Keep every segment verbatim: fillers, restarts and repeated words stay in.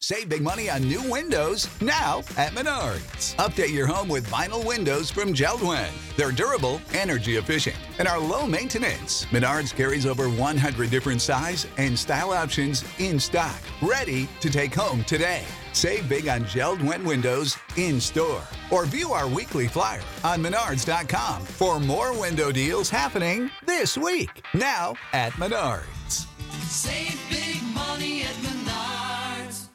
Save big money on new windows now at Menards. Update your home with vinyl windows from Jeld-Wen. They're durable, energy efficient, and are low maintenance. Menards carries over one hundred different size and style options in stock, ready to take home today. Save big on Jeld-Wen windows in store or view our weekly flyer on menards dot com for more window deals happening this week. Now at Menards. Save big money at Menards.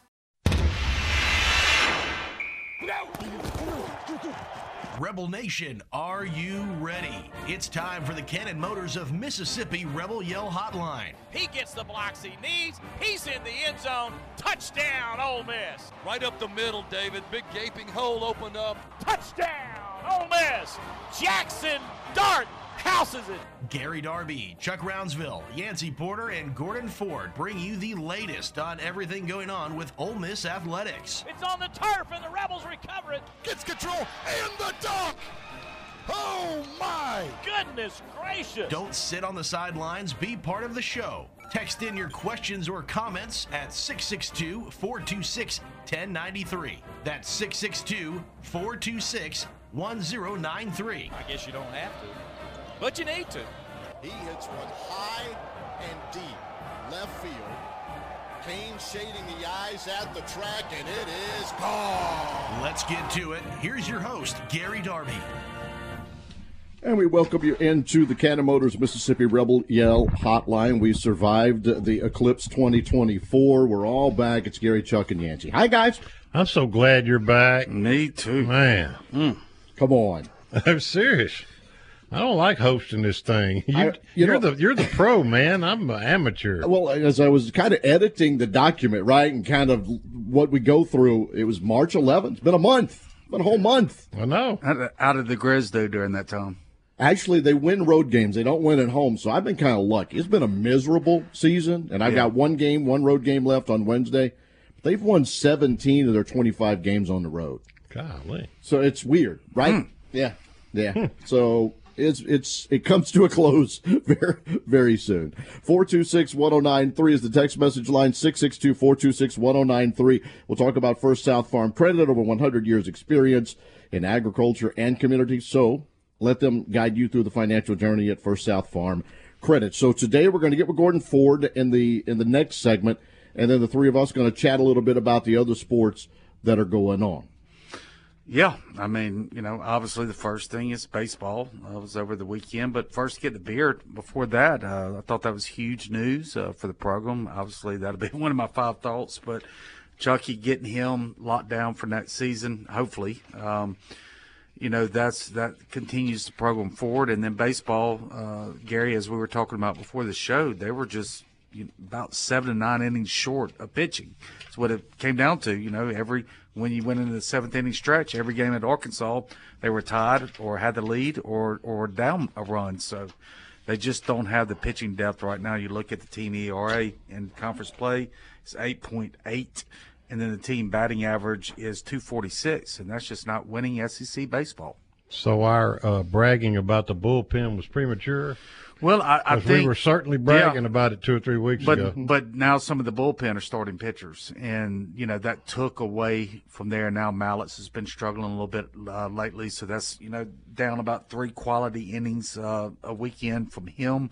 Rebel Nation, are you ready? It's time for the Cannon Motors of Mississippi Rebel Yell Hotline. He gets the blocks he needs. He's in the end zone. Touchdown, Ole Miss. Right up the middle, David. Big gaping hole opened up. Touchdown, Ole Miss. Jackson Dart houses it. Gary Darby, Chuck Rounsville, Yancey Porter, and Gordon Ford bring you the latest on everything going on with Ole Miss athletics. It's on the turf, and the Rebels recover it. Gets control, and the dunk! Oh, my! Goodness gracious. Don't sit on the sidelines. Be part of the show. Text in your questions or comments at six six two, four two six, one zero nine three. That's six six two, four two six, one zero nine three. I guess you don't have to, but you need to. He hits one high and deep left field. Kane shading the eyes at the track, and it is gone. Let's get to it. Here's your host, Gary Darby. And we welcome you into the Cannon Motors Mississippi Rebel Yell Hotline. We survived the Eclipse twenty twenty-four. We're all back. It's Gary, Chuck, and Yancey. Hi, guys. I'm so glad you're back. Me too. Man. Mm. Come on. I'm serious. I don't like hosting this thing. You, I, you you're know, the you're the pro, man. I'm an amateur. Well, as I was kind of editing the document, right, and kind of what we go through, it was March eleventh. It's been a month. It's been a whole month. I know. How did the Grizz do during that time? Actually, they win road games. They don't win at home, so I've been kind of lucky. It's been a miserable season, and I've yeah. got one game, one road game left on Wednesday. They've won seventeen of their twenty-five games on the road. Golly. So it's weird, right? Mm. Yeah, yeah. Mm. So it's it's it comes to a close very very soon. four two six, one oh nine three is the text message line, six six two, four two six, one oh nine three. We'll talk about First South Farm Credit, over one hundred years experience in agriculture and community. So let them guide you through the financial journey at First South Farm Credit. So today we're going to get with Gordon Ford in the in the next segment, and then the three of us are going to chat a little bit about the other sports that are going on. Yeah, I mean, you know, obviously the first thing is baseball. Uh, was over the weekend, but first get the beer. Before that, uh, I thought that was huge news uh, for the program. Obviously, that'll be one of my five thoughts. But Chucky getting him locked down for next season, hopefully. Um, you know, that's that continues the program forward. And then baseball, uh, Gary, as we were talking about before the show, they were just you know, about seven to nine innings short of pitching. That's what it came down to. You know, every when you went into the seventh inning stretch, every game at Arkansas, they were tied or had the lead or or down a run. So they just don't have the pitching depth right now. You look at the team E R A in conference play, it's eight point eight. And then the team batting average is two forty-six, and that's just not winning S E C baseball. So our uh, bragging about the bullpen was premature? Well, I, I think we were certainly bragging yeah, about it two or three weeks but, ago. But now some of the bullpen are starting pitchers, and, you know, that took away from there. Now Mallets has been struggling a little bit uh, lately, so that's, you know, down about three quality innings uh, a weekend from him.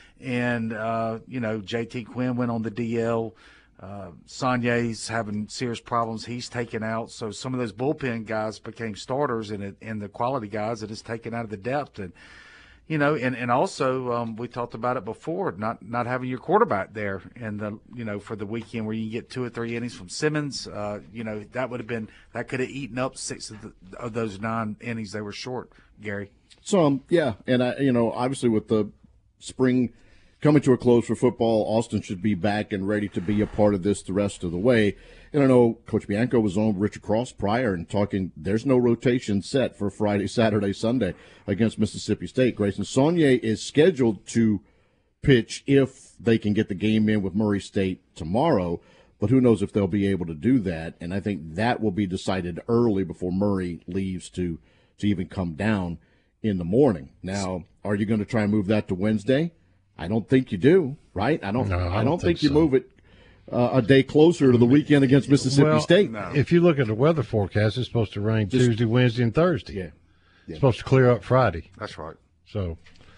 And, uh, you know, J T Quinn went on the D L. Uh, Sonye's having serious problems. He's taken out. So some of those bullpen guys became starters, and, it, and the quality guys that is taken out of the depth. And, you know, and, and also um, we talked about it before, not not having your quarterback there, and the you know for the weekend where you can get two or three innings from Simmons, uh, you know that would have been that could have eaten up six of, the, of those nine innings they were short. Gary, some um, yeah, and I you know obviously with the spring coming to a close for football, Austin should be back and ready to be a part of this the rest of the way. And I know Coach Bianco was on Richard Cross prior and talking, there's no rotation set for Friday, Saturday, Sunday against Mississippi State. Grayson Saunier is scheduled to pitch if they can get the game in with Murray State tomorrow, but who knows if they'll be able to do that. And I think that will be decided early before Murray leaves to, to even come down in the morning. Now, are you going to try and move that to Wednesday? I don't think you do, right? I don't. No, I don't, I don't think, think you so. move it uh, a day closer to the weekend against Mississippi well, State. No. If you look at the weather forecast, it's supposed to rain Just- Tuesday, Wednesday, and Thursday. Yeah. It's supposed to clear up Friday. That's right. So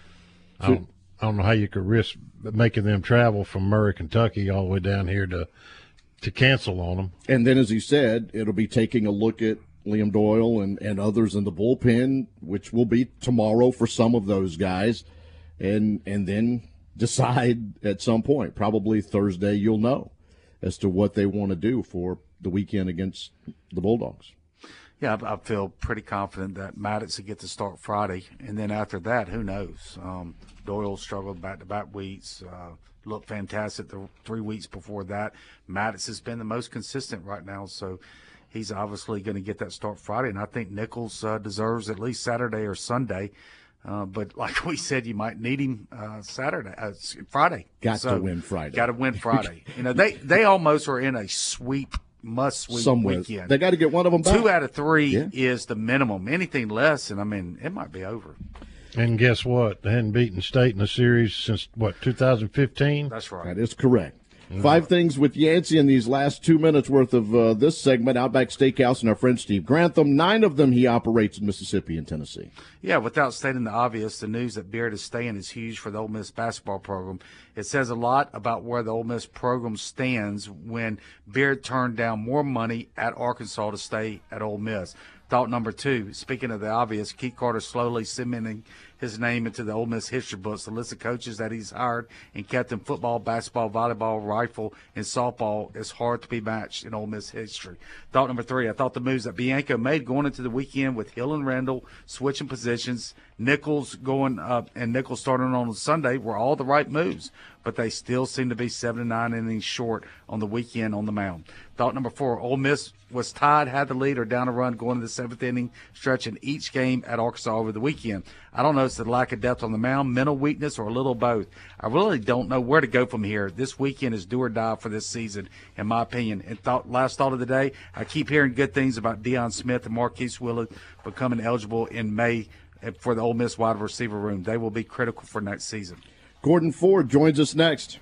I don't, I don't know how you could risk making them travel from Murray, Kentucky, all the way down here to to cancel on them. And then, as he said, it'll be taking a look at Liam Doyle and, and others in the bullpen, which will be tomorrow for some of those guys, and and then decide at some point, probably Thursday, you'll know as to what they want to do for the weekend against the Bulldogs. Yeah, I, I feel pretty confident that Maddox will get to start Friday, and then after that, who knows? Um, Doyle struggled back-to-back weeks, uh, looked fantastic the three weeks before that. Maddox has been the most consistent right now, so he's obviously going to get that start Friday, and I think Nichols uh, deserves at least Saturday or Sunday. Uh, but like we said, you might need him uh, Saturday, uh, Friday. Got so, to win Friday. Got to win Friday. you know, they they almost are in a sweep, must sweep Somewhere. weekend. They got to get one of them back. Two out of three Yeah. is the minimum. Anything less, and I mean, it might be over. And guess what? They hadn't beaten State in the series since, what, two thousand fifteen? That's right. That is correct. Five things with Yancey in these last two minutes worth of uh, this segment. Outback Steakhouse and our friend Steve Grantham. Nine of them he operates in Mississippi and Tennessee. Yeah, without stating the obvious, the news that Beard is staying is huge for the Ole Miss basketball program. It says a lot about where the Ole Miss program stands when Beard turned down more money at Arkansas to stay at Ole Miss. Thought number two, speaking of the obvious, Keith Carter slowly cementing his name into the Ole Miss history books. The list of coaches that he's hired and kept in football, basketball, volleyball, rifle, and softball is hard to be matched in Ole Miss history. Thought number three, I thought the moves that Bianco made going into the weekend with Hill and Randall switching positions, Nichols going up and Nichols starting on Sunday were all the right moves, but they still seem to be seven to nine innings short on the weekend on the mound. Thought number four, Ole Miss was tied, had the lead, or down a run going to the seventh inning stretch in each game at Arkansas over the weekend. I don't know if it's the lack of depth on the mound, mental weakness, or a little both. I really don't know where to go from here. This weekend is do or die for this season, in my opinion. And thought, last thought of the day, I keep hearing good things about Deion Smith and Marquise Willard becoming eligible in May for the Ole Miss wide receiver room. They will be critical for next season. Gordon Ford joins us next.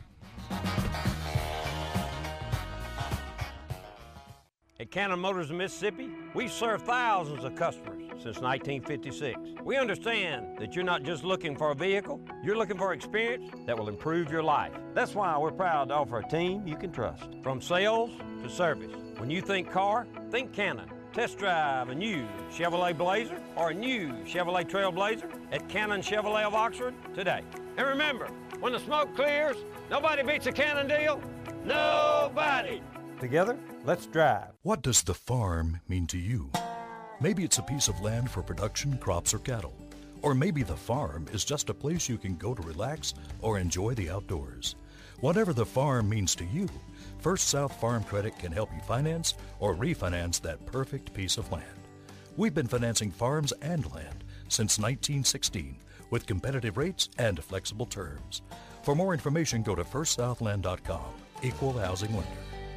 At Cannon Motors of Mississippi, we've served thousands of customers since nineteen fifty-six. We understand that you're not just looking for a vehicle, you're looking for experience that will improve your life. That's why we're proud to offer a team you can trust. From sales to service, when you think car, think Cannon. Test drive a new Chevrolet Blazer or a new Chevrolet Trailblazer at Cannon Chevrolet of Oxford today. And remember, when the smoke clears, nobody beats a Cannon deal. Nobody. Together, let's drive. What does the farm mean to you? Maybe it's a piece of land for production, crops, or cattle. Or maybe the farm is just a place you can go to relax or enjoy the outdoors. Whatever the farm means to you, First South Farm Credit can help you finance or refinance that perfect piece of land. We've been financing farms and land since nineteen sixteen with competitive rates and flexible terms. For more information, go to first southland dot com. Equal housing lender.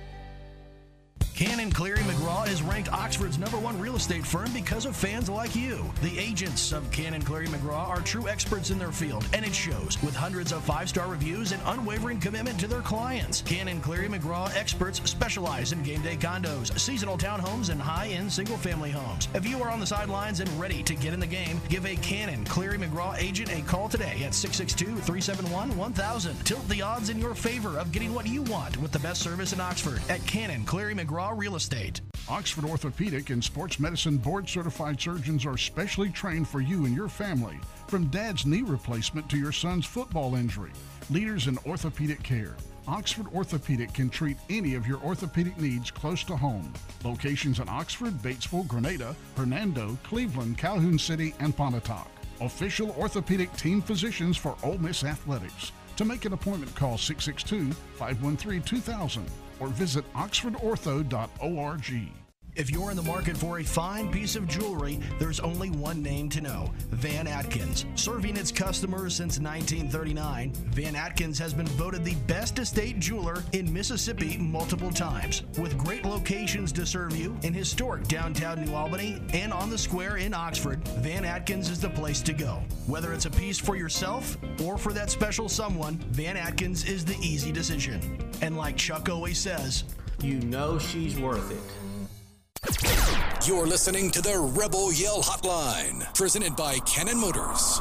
Cannon Cleary McGraw is ranked Oxford's number one real estate firm because of fans like you. The agents of Cannon Cleary McGraw are true experts in their field, and it shows with hundreds of five-star reviews and unwavering commitment to their clients. Cannon Cleary McGraw experts specialize in game day condos, seasonal townhomes, and high-end single-family homes. If you are on the sidelines and ready to get in the game, give a Cannon Cleary McGraw agent a call today at six six two, three seven one, one thousand. Tilt the odds in your favor of getting what you want with the best service in Oxford at Cannon Cleary McGraw Real Estate. Oxford Orthopedic and Sports Medicine board-certified surgeons are specially trained for you and your family. From dad's knee replacement to your son's football injury, leaders in orthopedic care. Oxford Orthopedic can treat any of your orthopedic needs close to home. Locations in Oxford, Batesville, Grenada, Hernando, Cleveland, Calhoun City, and Pontotoc. Official orthopedic team physicians for Ole Miss Athletics. To make an appointment, call six six two, five one three, two thousand or visit oxford ortho dot org. If you're in the market for a fine piece of jewelry, there's only one name to know: Van Atkins. Serving its customers since nineteen thirty-nine, Van Atkins has been voted the best estate jeweler in Mississippi multiple times. With great locations to serve you in historic downtown New Albany and on the square in Oxford, Van Atkins is the place to go. Whether it's a piece for yourself or for that special someone, Van Atkins is the easy decision. And like Chuck always says, you know she's worth it. You're listening to the Rebel Yell Hotline, presented by Cannon Motors.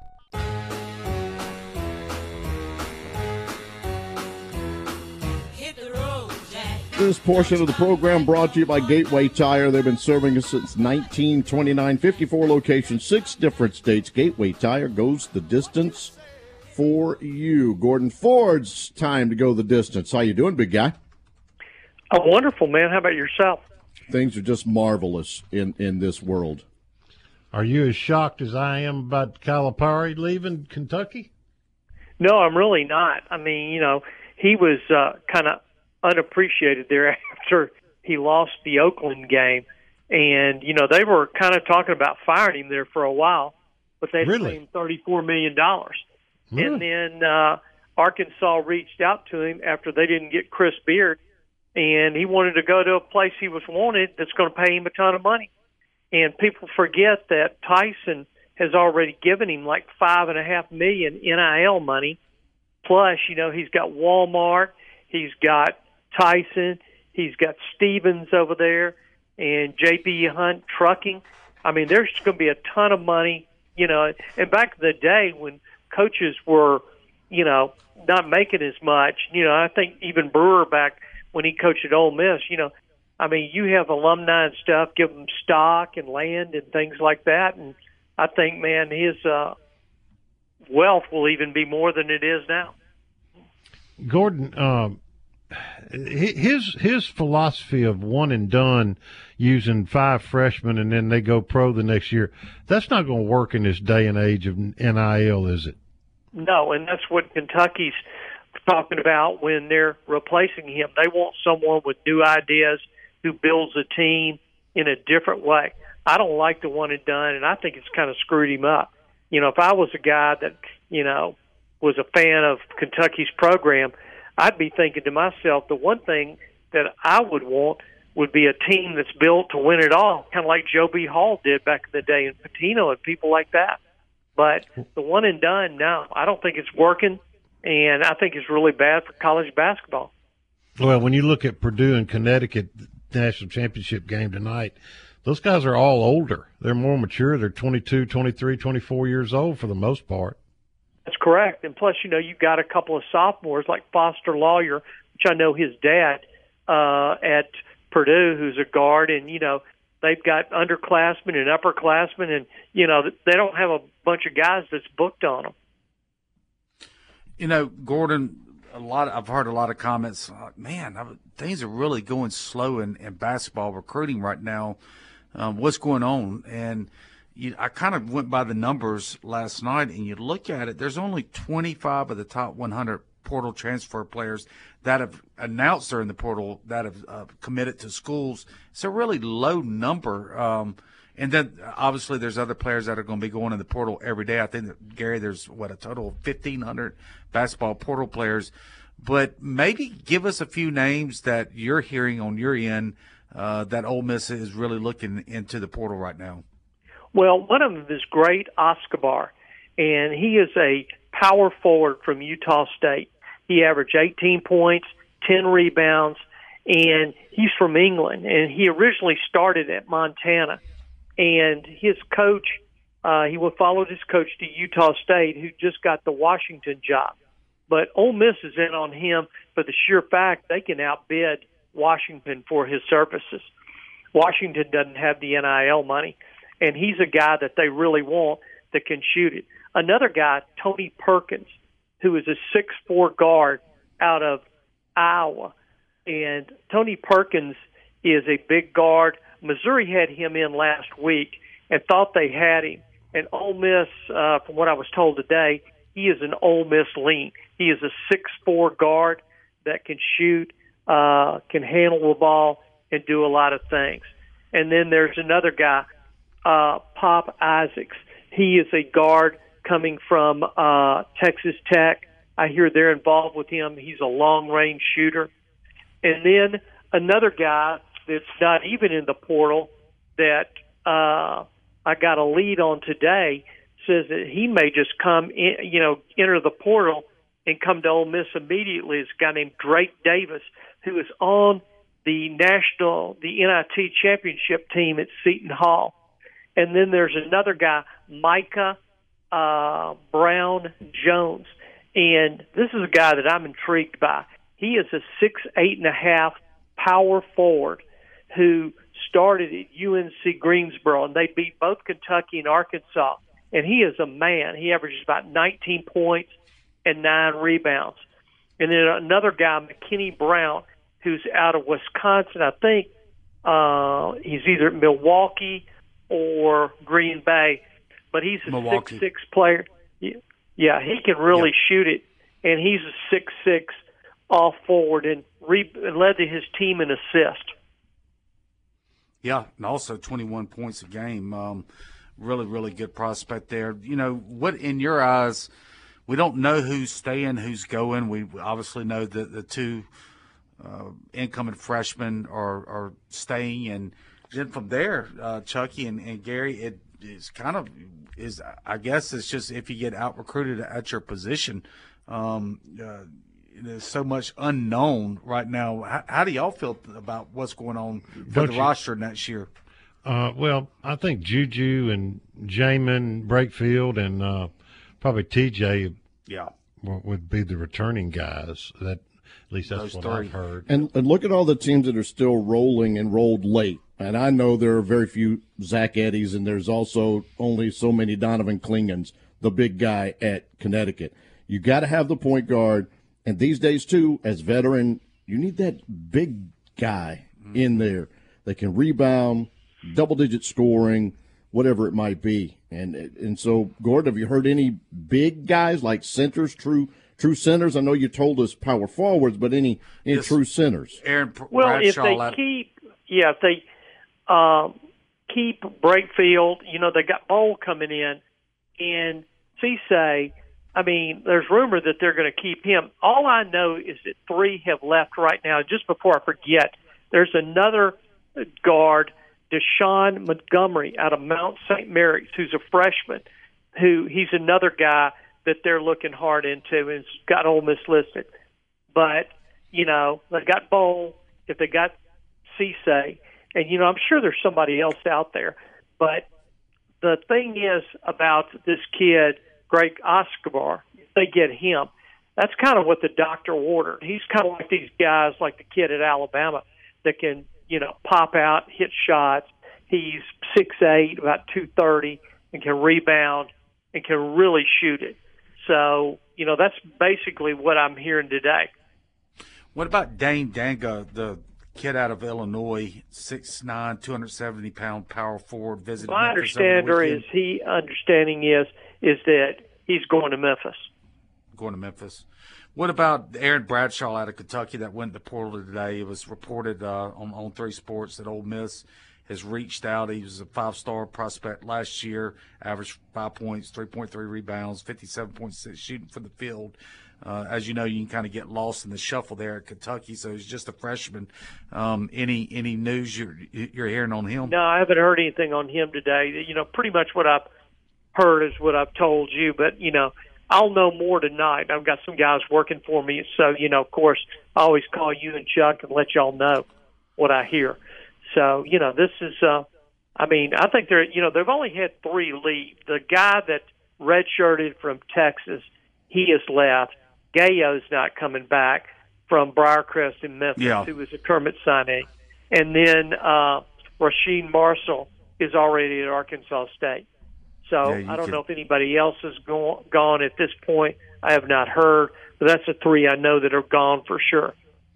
Hit the road, Jack. This portion of the program brought to you by Gateway Tire. They've been serving us since nineteen twenty-nine, fifty-four locations, six different states. Gateway Tire goes the distance for you. Gordon Ford's time to go the distance. How you doing, big guy? Oh, wonderful, man. How about yourself? Things are just marvelous in, in this world. Are you as shocked as I am about Calipari leaving Kentucky? No, I'm really not. I mean, you know, he was uh, kind of unappreciated there after he lost the Oakland game. And, you know, they were kind of talking about firing him there for a while, but they really? paid him thirty-four million dollars. Mm. And then uh, Arkansas reached out to him after they didn't get Chris Beard, and he wanted to go to a place he was wanted that's going to pay him a ton of money. And people forget that Tyson has already given him like five and a half million N I L money. Plus, you know, he's got Walmart, he's got Tyson, he's got Stevens over there, and J B. Hunt Trucking. I mean, there's going to be a ton of money, you know. And back in the day when coaches were, you know, not making as much, you know, I think even Brewer back when he coached at Ole Miss, you know, I mean, you have alumni and stuff, give them stock and land and things like that. And I think, man, his uh, wealth will even be more than it is now. Gordon, um, his his philosophy of one and done, using five freshmen and then they go pro the next year, that's not going to work in this day and age of N I L, is it? No, and that's what Kentucky's talking about when they're replacing him. They want someone with new ideas who builds a team in a different way. I don't like the one and done, and I think it's kind of screwed him up. You know, if I was a guy that, you know, was a fan of Kentucky's program, I'd be thinking to myself, the one thing that I would want would be a team that's built to win it all, kind of like Joe B. Hall did back in the day, and Pitino and people like that. But the one and done, no, I don't think it's working, and I think it's really bad for college basketball. Well, when you look at Purdue and Connecticut national championship game tonight, those guys are all older. They're more mature. They're twenty-two, twenty-three, twenty-four years old for the most part. That's correct. And plus, you know, you've got a couple of sophomores like Foster Lawyer, which I know his dad uh, at Purdue, who's a guard, and, you know, they've got underclassmen and upperclassmen, and, you know, they don't have a bunch of guys that's booked on them. You know, Gordon, a lot. Of, I've heard a lot of comments. Like, Man, I, things are really going slow in, in basketball recruiting right now. Um, what's going on? And you, I kind of went by the numbers last night, and you look at it. There's only twenty-five of the top one hundred portal transfer players that have announced they're in the portal that have uh, committed to schools. It's a really low number. Um, And then, obviously, there's other players that are going to be going in the portal every day. I think, that, Gary, there's, what, a total of fifteen hundred basketball portal players. But maybe give us a few names that you're hearing on your end uh, that Ole Miss is really looking into the portal right now. Well, one of them is great, Escobar, and he is a power forward from Utah State. He averaged eighteen points, ten rebounds, and he's from England. And he originally started at Montana. And his coach, uh, he followed his coach to Utah State, who just got the Washington job. But Ole Miss is in on him for the sheer fact they can outbid Washington for his services. Washington doesn't have the N I L money, and he's a guy that they really want that can shoot it. Another guy, Tony Perkins, who is a six foot four guard out of Iowa. And Tony Perkins is a big guard. Missouri had him in last week and thought they had him. And Ole Miss, uh, from what I was told today, he is an Ole Miss lean. He is a six foot four guard that can shoot, uh, can handle the ball, and do a lot of things. And then there's another guy, uh, Pop Isaacs. He is a guard coming from uh, Texas Tech. I hear they're involved with him. He's a long-range shooter. And then another guy that's not even in the portal that uh, I got a lead on today says that he may just come in, you know, enter the portal and come to Ole Miss immediately. Is a guy named Drake Davis, who is on the national, the N I T championship team at Seton Hall. And then there's another guy, Micah uh, Brown Jones. And this is a guy that I'm intrigued by. He is a six, eight and a half power forward who started at U N C Greensboro, and they beat both Kentucky and Arkansas. And he is a man. He averages about nineteen points and nine rebounds. And then another guy, McKinney Brown, who's out of Wisconsin. I think uh, he's either Milwaukee or Green Bay, but he's a Milwaukee. six six player. Yeah, he can really Yep. shoot it, and he's a six six off forward and, re- and led to his team in assist. Yeah, and also twenty-one points a game. Um, really, really good prospect there. You know, what in your eyes, we don't know who's staying, who's going. We obviously know that the two uh, incoming freshmen are, are staying. And then from there, uh, Chucky and, and Gary, it is kind of is, I guess it's just if you get out-recruited at your position, um, uh, there's so much unknown right now. How, how do y'all feel about what's going on for Don't the you- roster next year? Uh, well, I think Juju and Jamin Brakefield and uh, probably T J Yeah. w- would be the returning guys. That at least that's Those what three. I've heard. And, and look at all the teams that are still rolling and rolled late. And I know there are very few Zach Eddies, and there's also only so many Donovan Klingons, the big guy at Connecticut. You got to have the point guard. And these days, too, as veteran, you need that big guy in there that can rebound, double-digit scoring, whatever it might be. And and so, Gordon, have you heard any big guys like centers, true true centers? I know you told us power forwards, but any, any Yes. true centers? Aaron Well, Bradshaw. if they out- keep, yeah, if they um, keep Brakefield, you know, they got Bowl coming in, and Cisse, I mean, there's rumor that they're going to keep him. All I know is that three have left right now. Just before I forget, there's another guard, Deshaun Montgomery, out of Mount Saint Mary's, who's a freshman. Who he's another guy that they're looking hard into and's got Ole Miss listed. But you know, they got Bowl. If they got Cisse, and you know, I'm sure there's somebody else out there. But the thing is about this kid, Greg Escobar, if they get him, that's kind of what the doctor ordered. He's kind of like these guys, like the kid at Alabama, that can, you know, pop out, hit shots. He's six eight, about two thirty, and can rebound and can really shoot it. So, you know, that's basically what I'm hearing today. What about Dane Danga, the kid out of Illinois, six nine, two hundred seventy pound power forward, visited My Memphis over the understanding weekend? is he understanding is is that he's going to Memphis. Going to Memphis. What about Aaron Bradshaw out of Kentucky that went to the portal today? It was reported uh, on, on Three Sports that Ole Miss has reached out. He was a five-star prospect last year, averaged five points, three point three rebounds, fifty-seven point six shooting for the field. Uh, as you know, you can kind of get lost in the shuffle there at Kentucky, so he's just a freshman. Um, any any news you're, you're hearing on him? No, I haven't heard anything on him today. You know, pretty much what I've heard is what I've told you, but, you know, I'll know more tonight. I've got some guys working for me, so, you know, of course, I always call you and Chuck and let y'all know what I hear. So, you know, this is, uh, I mean, I think they're, you know, they've only had three leave. The guy that redshirted from Texas, he has left. Gayo's not coming back from Briarcrest in Memphis, Yeah. who was a tournament signee. And then uh, Rasheed Marshall is already at Arkansas State. So Yeah, you I don't could- know if anybody else has go- gone at this point. I have not heard, but that's the three I know that are gone for sure.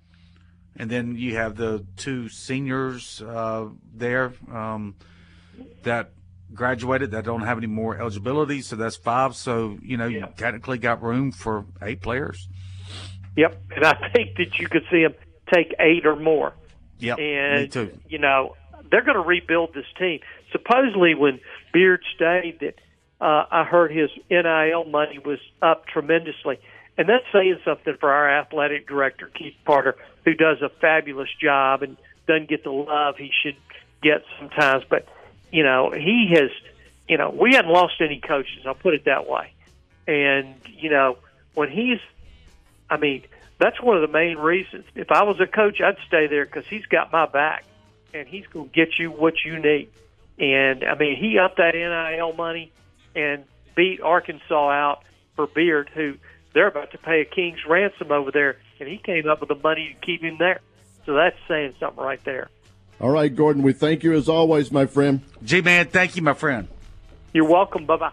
And then you have the two seniors uh, there um, that graduated that don't have any more eligibility, so that's five. So, you know, you technically got room for eight players. Yep, and I think that you could see them take eight or more. Yep, and me too. you know, they're going to rebuild this team. Supposedly, when Beard stayed, that uh, I heard his N I L money was up tremendously. And that's saying something for our athletic director, Keith Parter, who does a fabulous job and doesn't get the love he should get sometimes. But, you know, he has, you know, we hadn't lost any coaches, I'll put it that way. And, you know, when he's, I mean, that's one of the main reasons. If I was a coach, I'd stay there because he's got my back, and he's going to get you what you need. And, I mean, he upped that N I L money and beat Arkansas out for Beard, who – they're about to pay a king's ransom over there, and he came up with the money to keep him there. So that's saying something right there. All right, Gordon, we thank you as always, my friend. G-Man, thank you, my friend. You're welcome. Bye-bye.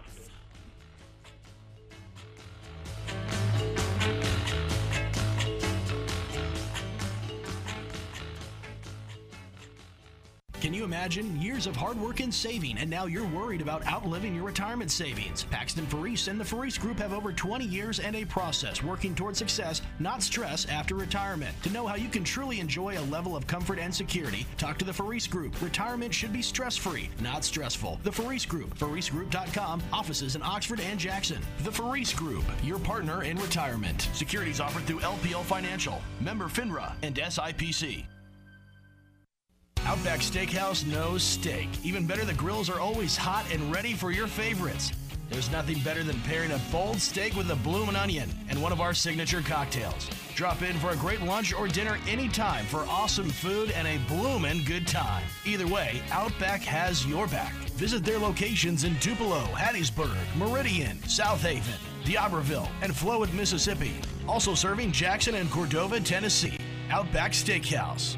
Can you imagine years of hard work and saving, and now you're worried about outliving your retirement savings? Paxton Faris and the Faris Group have over twenty years and a process working toward success, not stress, after retirement. To know how you can truly enjoy a level of comfort and security, talk to the Faris Group. Retirement should be stress-free, not stressful. The Faris Group, faris group dot com, offices in Oxford and Jackson. The Faris Group, your partner in retirement. Securities offered through L P L Financial, member FINRA, and S I P C. Outback Steakhouse knows steak. Even better, the grills are always hot and ready for your favorites. There's nothing better than pairing a bold steak with a bloomin' onion and one of our signature cocktails. Drop in for a great lunch or dinner anytime for awesome food and a bloomin' good time. Either way, Outback has your back. Visit their locations in Tupelo, Hattiesburg, Meridian, South Haven, D'Iberville, and Flowood, Mississippi. Also serving Jackson and Cordova, Tennessee. Outback Steakhouse.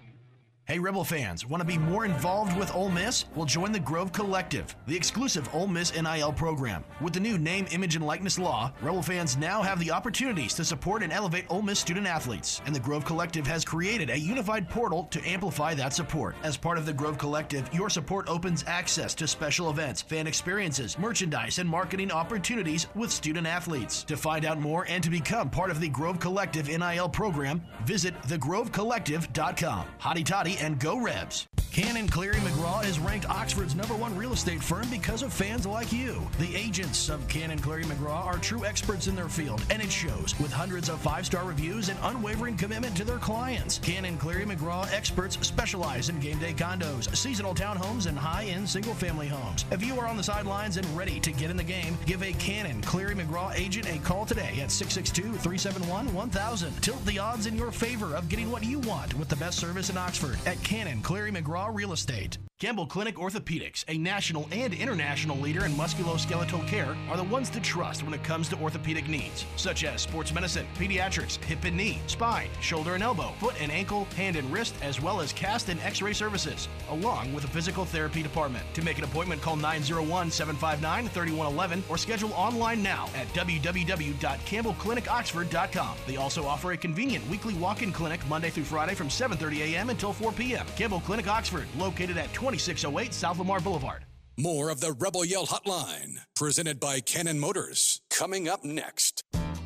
Hey, Rebel fans, want to be more involved with Ole Miss? Well, join the Grove Collective, the exclusive Ole Miss N I L program. With the new name, image, and likeness law, Rebel fans now have the opportunities to support and elevate Ole Miss student athletes. And the Grove Collective has created a unified portal to amplify that support. As part of the Grove Collective, your support opens access to special events, fan experiences, merchandise, and marketing opportunities with student athletes. To find out more and to become part of the Grove Collective N I L program, visit the grove collective dot com. Hotty toddy and go Rebs. Cannon Cleary McGraw is ranked Oxford's number one real estate firm because of fans like you. The agents of Cannon Cleary McGraw are true experts in their field, and it shows with hundreds of five-star reviews and unwavering commitment to their clients. Cannon Cleary McGraw experts specialize in game day condos, seasonal townhomes, and high-end single-family homes. If you are on the sidelines and ready to get in the game, give a Cannon Cleary McGraw agent a call today at six six two, three seven one, one thousand. Tilt the odds in your favor of getting what you want with the best service in Oxford at Cannon Cleary McGraw Real Estate. Campbell Clinic Orthopedics, a national and international leader in musculoskeletal care, are the ones to trust when it comes to orthopedic needs, such as sports medicine, pediatrics, hip and knee, spine, shoulder and elbow, foot and ankle, hand and wrist, as well as cast and x-ray services, along with a physical therapy department. To make an appointment, call nine zero one, seven five nine, three one one one or schedule online now at w w w dot campbell clinic oxford dot com. They also offer a convenient weekly walk-in clinic Monday through Friday from seven thirty a m until four p m Campbell Clinic Oxford, located at twenty-six oh eight South Lamar Boulevard. More of the Rebel Yell Hotline, presented by Cannon Motors, coming up next.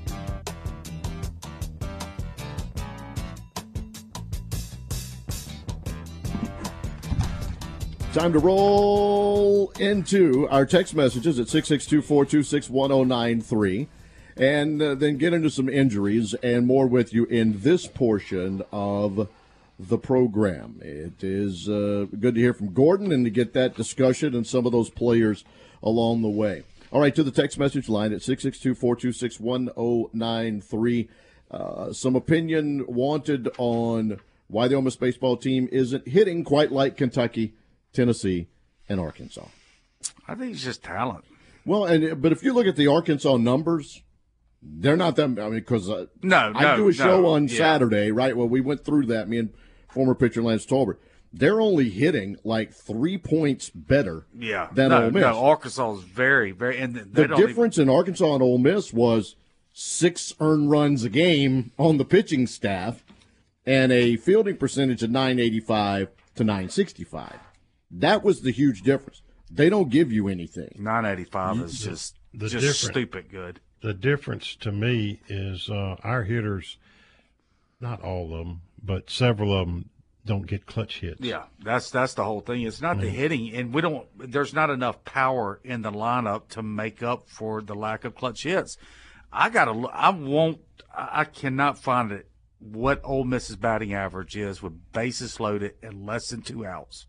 Time to roll into our text messages at six six two, four two six, one oh nine three and uh, then get into some injuries and more with you in this portion of the program. It is uh, good to hear from Gordon and to get that discussion and some of those players along the way. All right, to the text message line at six six two, four two six, one oh nine three. Uh, some opinion wanted on why the Ole Miss baseball team isn't hitting quite like Kentucky, Tennessee, and Arkansas. I think it's just talent. Well, and but if you look at the Arkansas numbers, they're not that. I mean, because uh, no, no, I do a show no, on yeah. Saturday, right? Well, we went through that. Me and former pitcher Lance Tolbert. They're only hitting like three points better yeah. than no, Ole Miss. No, Arkansas is very, very. And they the don't difference even... in Arkansas and Ole Miss was six earned runs a game on the pitching staff and a fielding percentage of nine eighty-five to nine sixty-five. That was the huge difference. They don't give you anything. nine eighty-five is just, the just stupid good. The difference to me is uh, our hitters, not all of them, but several of them don't get clutch hits. Yeah, that's that's the whole thing. It's not the hitting, and we don't. There's not enough power in the lineup to make up for the lack of clutch hits. I gotta. I won't. I cannot find it. What Ole Miss's batting average is with bases loaded and less than two outs.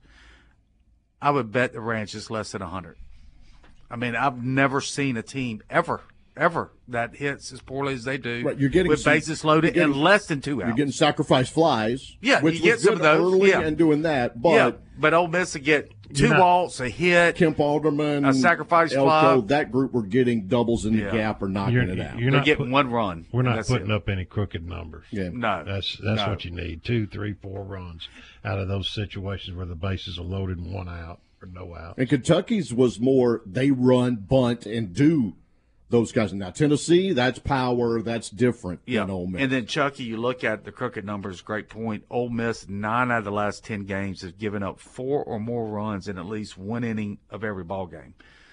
I would bet the Ranch is less than one hundred. I mean, I've never seen a team ever, ever that hits as poorly as they do. Right, you're getting with some, bases loaded getting, and less than two outs. You're getting sacrifice flies. Yeah, which you get was some good of those early yeah. and doing that. But yeah, but Ole Miss will get two not, walks, a hit, Kemp Alderman, a sacrifice Elko, fly. that group were getting doubles in the Yeah. gap or knocking You're, it out. you're They're not getting put- one run. We're not That's putting it. up any crooked numbers. Yeah. No, That's that's no. what you need. Two, three, four runs out of those situations where the bases are loaded and one out or no out. And Kentucky's was more they run, bunt, and do those guys. Now Tennessee, that's power, that's different Yeah, than Ole Miss. and then Chucky, you look at the crooked numbers. Great point. Ole Miss, nine out of the last ten games, have given up four or more runs in at least one inning of every ball game.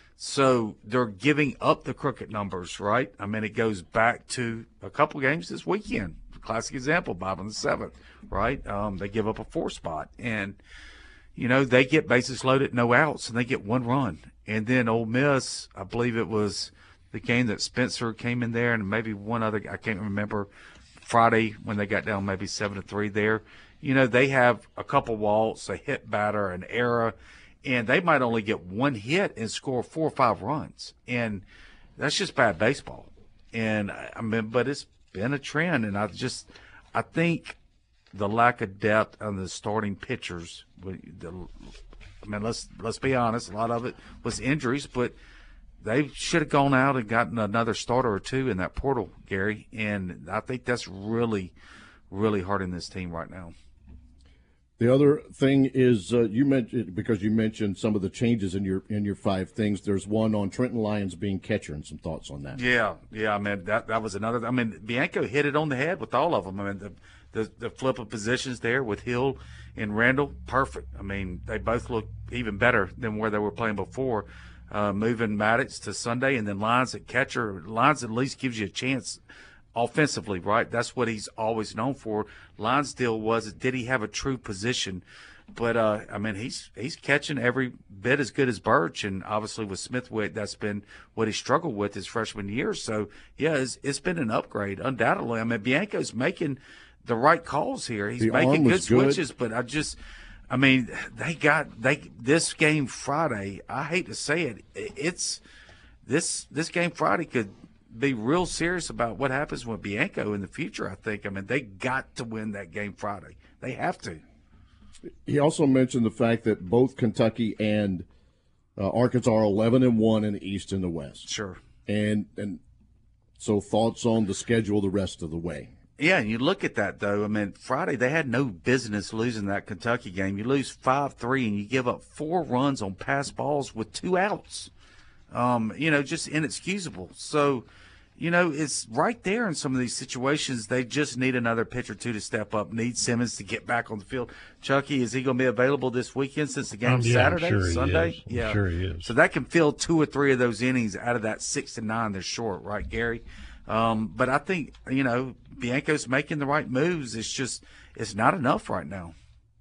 So they're giving up the crooked numbers, right? I mean, it goes back to a couple games this weekend. Classic example, Bob on the seventh, right? Um, they give up a four spot, and you know they get bases loaded, no outs, and they get one run. And then Ole Miss, I believe it was the game that Spencer came in there, and maybe one other, I can't remember, Friday when they got down maybe seven to three there. You know, they have a couple walks, a hit batter, an error, and they might only get one hit and score four or five runs. And that's just bad baseball. And I mean, but it's been a trend, and I just, I think the lack of depth on the starting pitchers, the, I mean, let's let's be honest, a lot of it was injuries, but they should have gone out and gotten another starter or two in that portal, Gary. And I think that's really, really hurting this team right now. The other thing is uh, you mentioned, because you mentioned some of the changes in your in your five things. There's one on Trenton Lyons being catcher, and some thoughts on that. Yeah, yeah. I mean, that that was another. I mean, Bianco hit it on the head with all of them. I mean, the the, the flip of positions there with Hill and Randall, perfect. I mean, they both look even better than where they were playing before. Uh, moving Maddox to Sunday, and then Lyons at catcher. Lyons at least gives you a chance offensively, right? That's what he's always known for. Lyons still was, did he have a true position? But, uh, I mean, he's he's catching every bit as good as Birch, and obviously with Smithwick, that's been what he struggled with his freshman year. So, yeah, it's, it's been an upgrade, undoubtedly. I mean, Bianco's making the right calls here. He's The making arm good was good. switches, but I just – I mean, they got they this game Friday. I hate to say it, it's this this game Friday could be real serious about what happens with Bianco in the future. I think. I mean, they got to win that game Friday. They have to. He also mentioned the fact that both Kentucky and uh, Arkansas are eleven and one in the East and the West. Sure. And and so thoughts on the schedule the rest of the way. Yeah, and you look at that, though. I mean, Friday they had no business losing that Kentucky game. You lose five three, and you give up four runs on pass balls with two outs. Um, you know, just inexcusable. So, you know, it's right there in some of these situations. They just need another pitcher or two to step up, need Simmons to get back on the field. Chucky, is he going to be available this weekend since the game's Um, yeah, I'm Saturday, sure he Sunday? is. I'm Yeah, sure he is. So that can fill two or three of those innings out of that six to nine they're short, right, Gary? Um, but I think, you know, Bianco's making the right moves. It's just, it's not enough right now.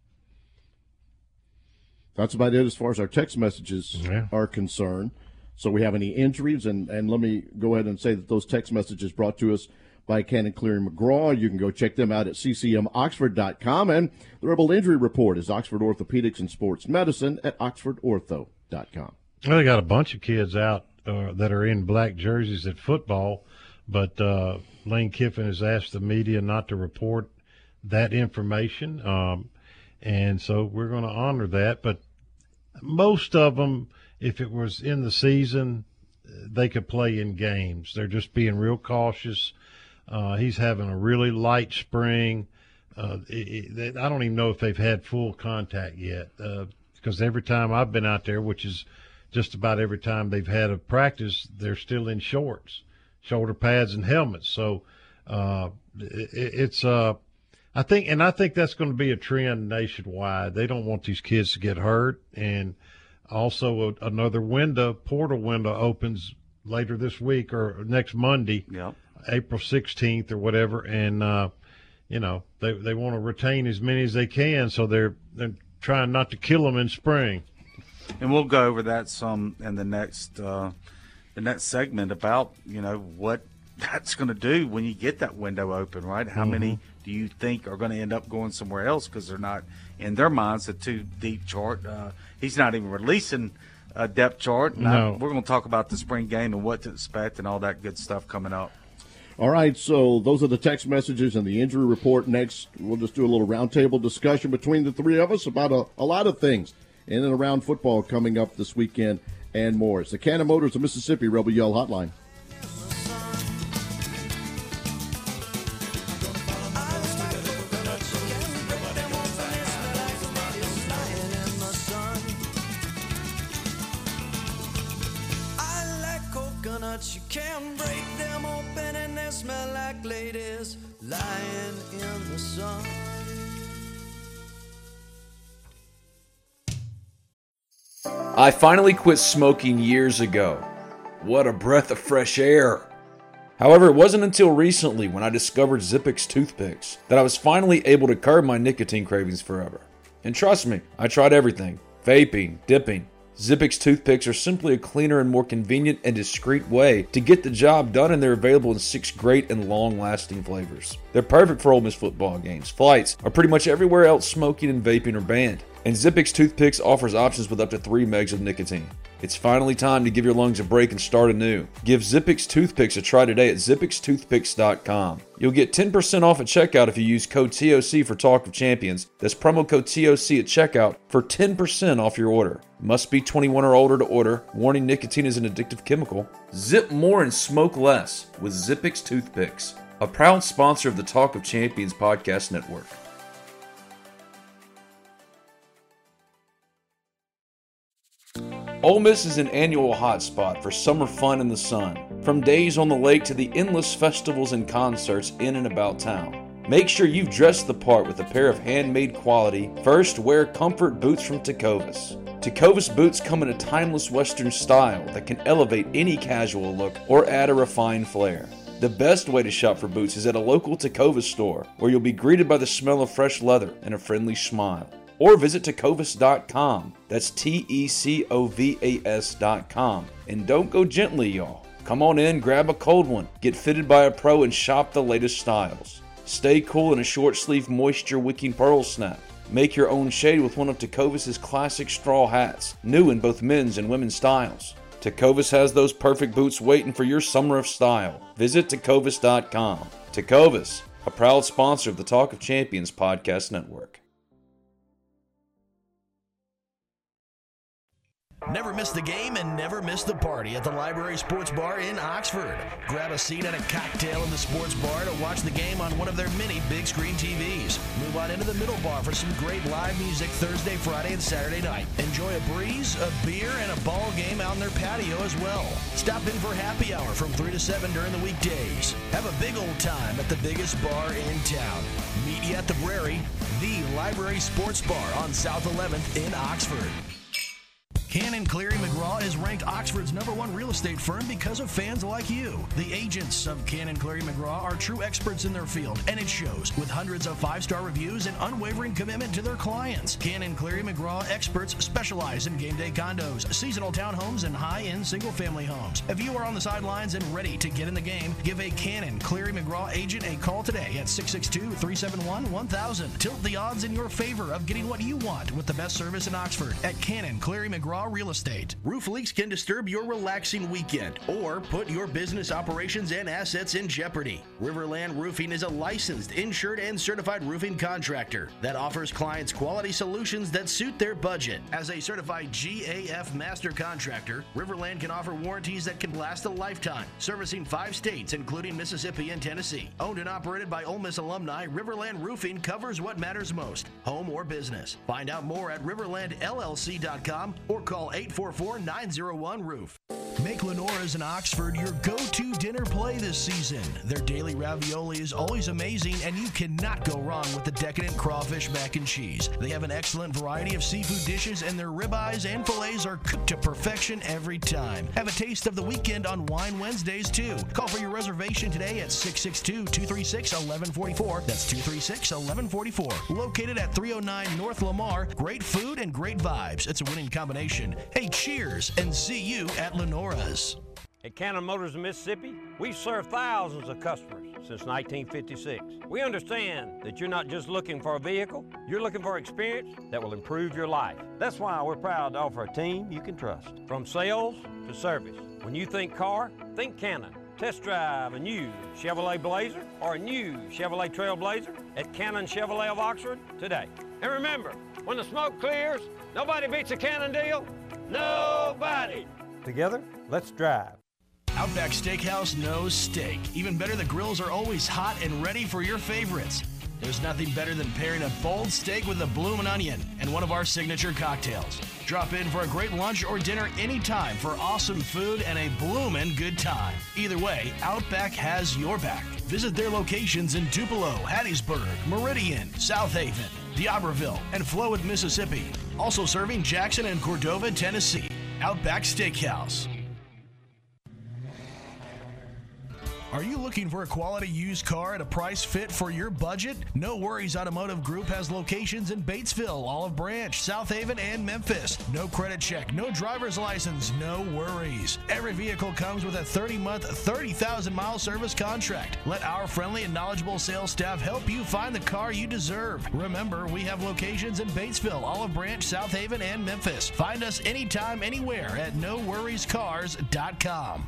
That's about it as far as our text messages Yeah. are concerned. So we have any injuries, and, and let me go ahead and say that those text messages brought to us by Cannon Cleary McGraw. You can go check them out at c c m oxford dot com. And the Rebel Injury Report is Oxford Orthopedics and Sports Medicine at oxford ortho dot com. Well, they got a bunch of kids out uh, that are in black jerseys at football, but uh, Lane Kiffin has asked the media not to report that information, um, and so we're going to honor that. But most of them, if it was in the season, they could play in games. They're just being real cautious. Uh, he's having a really light spring. Uh, it, it, I don't even know if they've had full contact yet, uh, because every time I've been out there, which is just about every time they've had a practice, they're still in shorts, shoulder pads, and helmets. So uh, it, it's uh, I think, and I think that's going to be a trend nationwide. They don't want these kids to get hurt, and also a, another window, portal window, opens later this week or next Monday, Yep. April sixteenth or whatever, and uh, you know, they they want to retain as many as they can, so they're they're trying not to kill them in spring. And we'll go over that some in the next uh, the next segment about, you know, what that's going to do when you get that window open, right? How mm-hmm. many do you think are going to end up going somewhere else because they're not, in their minds, a too deep chart? Uh, he's not even releasing a depth chart. No. We're going to talk about the spring game and what to expect and all that good stuff coming up. All right, so those are the text messages and the injury report. Next, we'll just do a little roundtable discussion between the three of us about a, a lot of things in and around football coming up this weekend and more. It's the Cannon Motors of Mississippi Rebel Yell Hotline. You can't break them open and they smell like ladies lying in the sun. I finally quit smoking years ago. What a breath of fresh air. However, it wasn't until recently when I discovered Zippix toothpicks that I was finally able to curb my nicotine cravings forever. And trust me, I tried everything. Vaping, dipping. Zippix toothpicks are simply a cleaner and more convenient and discreet way to get the job done, and they're available in six great and long-lasting flavors. They're perfect for Ole Miss football games, flights, or pretty much everywhere else smoking and vaping are banned. And Zippix toothpicks offers options with up to three megs of nicotine. It's finally time to give your lungs a break and start anew. Give Zippix toothpicks a try today at zippix toothpicks dot com. You'll get ten percent off at checkout if you use code T O C for Talk of Champions. That's promo code T O C at checkout for ten percent off your order. Must be twenty-one or older to order. Warning: nicotine is an addictive chemical. Zip more and smoke less with Zippix toothpicks. A proud sponsor of the Talk of Champions podcast network. Ole Miss is an annual hotspot for summer fun in the sun, from days on the lake to the endless festivals and concerts in and about town. Make sure you've dressed the part with a pair of handmade quality, first wear comfort boots from Tecovas. Tecovas boots come in a timeless Western style that can elevate any casual look or add a refined flair. The best way to shop for boots is at a local Tecovas store, where you'll be greeted by the smell of fresh leather and a friendly smile. Or visit tecovas dot com. That's T E C O V A S dot com. And don't go gently, y'all. Come on in, grab a cold one, get fitted by a pro, and shop the latest styles. Stay cool in a short-sleeve moisture-wicking pearl snap. Make your own shade with one of Tecovas' classic straw hats, new in both men's and women's styles. Tecovas has those perfect boots waiting for your summer of style. Visit tecovas dot com. Tecovas, a proud sponsor of the Talk of Champions podcast network. Never miss the game and never miss the party at the Library Sports Bar in Oxford. Grab a seat and a cocktail in the sports bar to watch the game on one of their many big screen T Vs. Move on into the middle bar for some great live music Thursday, Friday, and Saturday night. Enjoy a breeze, a beer, and a ball game out in their patio as well. Stop in for happy hour from three to seven during the weekdays. Have a big old time at the biggest bar in town. Meet you at the Brary, the Library Sports Bar on South eleventh in Oxford. Cannon Cleary McGraw is ranked Oxford's number one real estate firm because of fans like you. The agents of Cannon Cleary McGraw are true experts in their field, and it shows with hundreds of five-star reviews and unwavering commitment to their clients. Cannon Cleary McGraw experts specialize in game day condos, seasonal townhomes, and high-end single-family homes. If you are on the sidelines and ready to get in the game, give a Cannon Cleary McGraw agent a call today at six six two, three seven one, one thousand. Tilt the odds in your favor of getting what you want with the best service in Oxford at Cannon Cleary McGraw Real Estate. Roof leaks can disturb your relaxing weekend or put your business operations and assets in jeopardy. Riverland Roofing is a licensed, insured, and certified roofing contractor that offers clients quality solutions that suit their budget. As a certified G A F master contractor, Riverland can offer warranties that can last a lifetime, servicing five states including Mississippi and Tennessee. Owned and operated by Ole Miss alumni, Riverland Roofing covers what matters most, home or business. Find out more at riverland L L C dot com or call eight four four, nine zero one, roof. Make Lenora's in Oxford your go-to dinner play this season. Their daily ravioli is always amazing, and you cannot go wrong with the decadent crawfish mac and cheese. They have an excellent variety of seafood dishes, and their ribeyes and fillets are cooked to perfection every time. Have a taste of the weekend on Wine Wednesdays, too. Call for your reservation today at six six two, two three six, one one four four. That's two three six, one one four four. Located at three oh nine North Lamar. Great food and great vibes. It's a winning combination. Hey, cheers, and see you at Lenora's. At Cannon Motors of Mississippi, we've served thousands of customers since nineteen fifty-six. We understand that you're not just looking for a vehicle, you're looking for experience that will improve your life. That's why we're proud to offer a team you can trust. From sales to service, when you think car, think Cannon. Test drive a new Chevrolet Blazer or a new Chevrolet Trailblazer at Cannon Chevrolet of Oxford today. And remember, when the smoke clears, nobody beats a Cannon deal. Nobody. Together, let's drive. Outback Steakhouse knows steak. Even better, the grills are always hot and ready for your favorites. There's nothing better than pairing a bold steak with a bloomin' onion and one of our signature cocktails. Drop in for a great lunch or dinner anytime for awesome food and a bloomin' good time. Either way, Outback has your back. Visit their locations in Tupelo, Hattiesburg, Meridian, South Haven, D'Iberville, and Flowood, Mississippi. Also serving Jackson and Cordova, Tennessee. Outback Steakhouse. Are you looking for a quality used car at a price fit for your budget? No Worries Automotive Group has locations in Batesville, Olive Branch, South Haven, and Memphis. No credit check, no driver's license, no worries. Every vehicle comes with a thirty-month, thirty thousand mile service contract. Let our friendly and knowledgeable sales staff help you find the car you deserve. Remember, we have locations in Batesville, Olive Branch, South Haven, and Memphis. Find us anytime, anywhere at no worries cars dot com.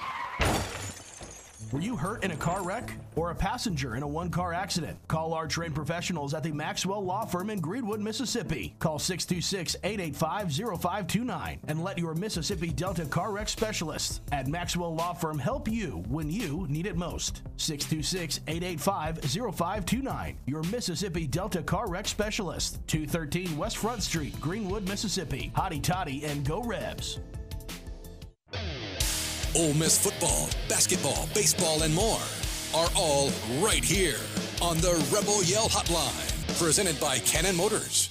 Were you hurt in a car wreck or a passenger in a one-car accident? Call our trained professionals at the Maxwell Law Firm in Greenwood, Mississippi. Call six two six, eight eight five, zero five two nine and let your Mississippi Delta car wreck specialists at Maxwell Law Firm help you when you need it most. six two six, eight eight five, zero five two nine. Your Mississippi Delta car wreck specialist. two thirteen West Front Street, Greenwood, Mississippi. Hotty Toddy and Go Rebs. Ole Miss football, basketball, baseball, and more are all right here on the Rebel Yell Hotline, presented by Cannon Motors.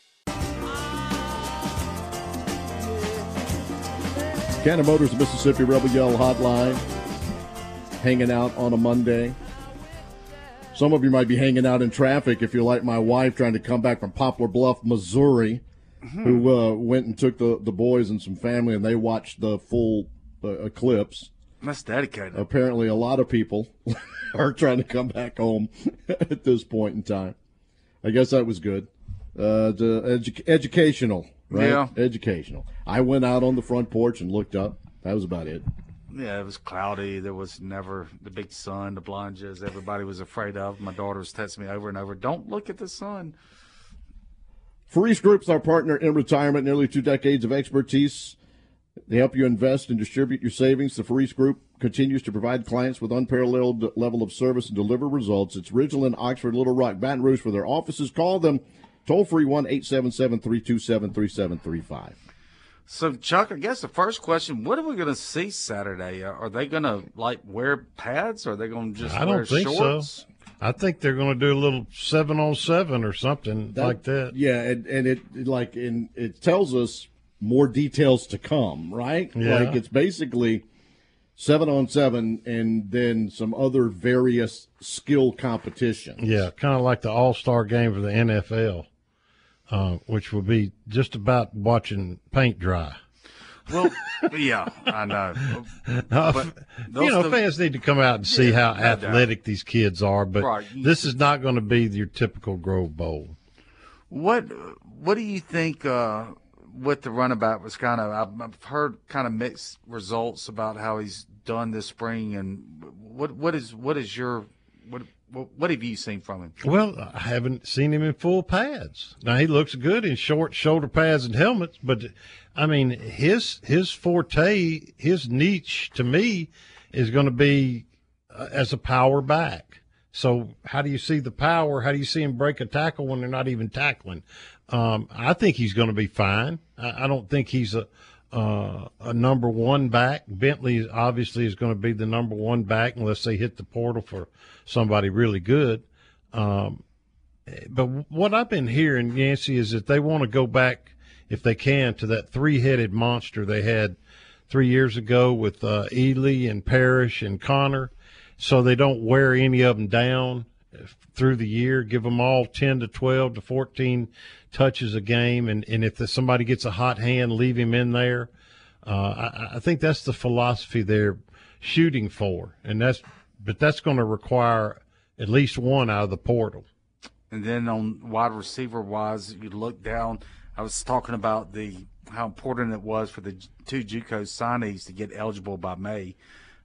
Cannon Motors, Mississippi Rebel Yell Hotline, hanging out on a Monday. Some of you might be hanging out in traffic if you're like my wife trying to come back from Poplar Bluff, Missouri, mm-hmm. who uh, went and took the, the boys and some family, and they watched the full Uh, eclipse. That's dedicated. Apparently, a lot of people are trying to come back home at this point in time. I guess that was good. Uh, the edu- educational, right? Yeah. Educational. I went out on the front porch and looked up. That was about it. Yeah, it was cloudy. There was never the big sun, the blinders everybody was afraid of. My daughter was texting me over and over, don't look at the sun. Faris Group's our partner in retirement, nearly two decades of expertise. They help you invest and distribute your savings. The Faris Group continues to provide clients with unparalleled level of service and deliver results. It's Ridgeland, Oxford, Little Rock, Baton Rouge for their offices. Call them toll-free one eight seven seven, three two seven, three seven three five. So, Chuck, I guess the first question, what are we going to see Saturday? Are they going to, like, wear pads? Or are they going to just I wear don't think shorts? So. I think they're going to do a little seven on seven or something That, like that. Yeah, and, and it like in it tells us more details to come, right? Yeah. Like it's basically seven on seven and then some other various skill competitions. Yeah, kind of like the All-Star game for the N F L, uh, which will be just about watching paint dry. Well, yeah, I know. But you know, still, fans need to come out and see yeah, how no athletic doubt. These kids are, but right. This is not going to be your typical Grove Bowl. What What do you think uh, with the runabout was kind of, I've, I've heard kind of mixed results about how he's done this spring, and what what is what is your what what have you seen from him? Well, I haven't seen him in full pads. Now he looks good in short shoulder pads and helmets, but I mean his his forte, his niche to me is going to be uh, as a power back. So how do you see the power? How do you see him break a tackle when they're not even tackling? Um, I think he's going to be fine. I, I don't think he's a, uh, a number one back. Bentley obviously is going to be the number one back unless they hit the portal for somebody really good. Um, but what I've been hearing, Yancey, is that they want to go back, if they can, to that three-headed monster they had three years ago with uh, Ely and Parrish and Connor, so they don't wear any of them down through the year. Give them all ten to twelve to fourteen touches a game, and, and if somebody gets a hot hand, leave him in there. Uh, I, I think that's the philosophy they're shooting for, and that's but that's going to require at least one out of the portal. And then on wide receiver wise, you look down. I was talking about the how important it was for the two JUCO signees to get eligible by May.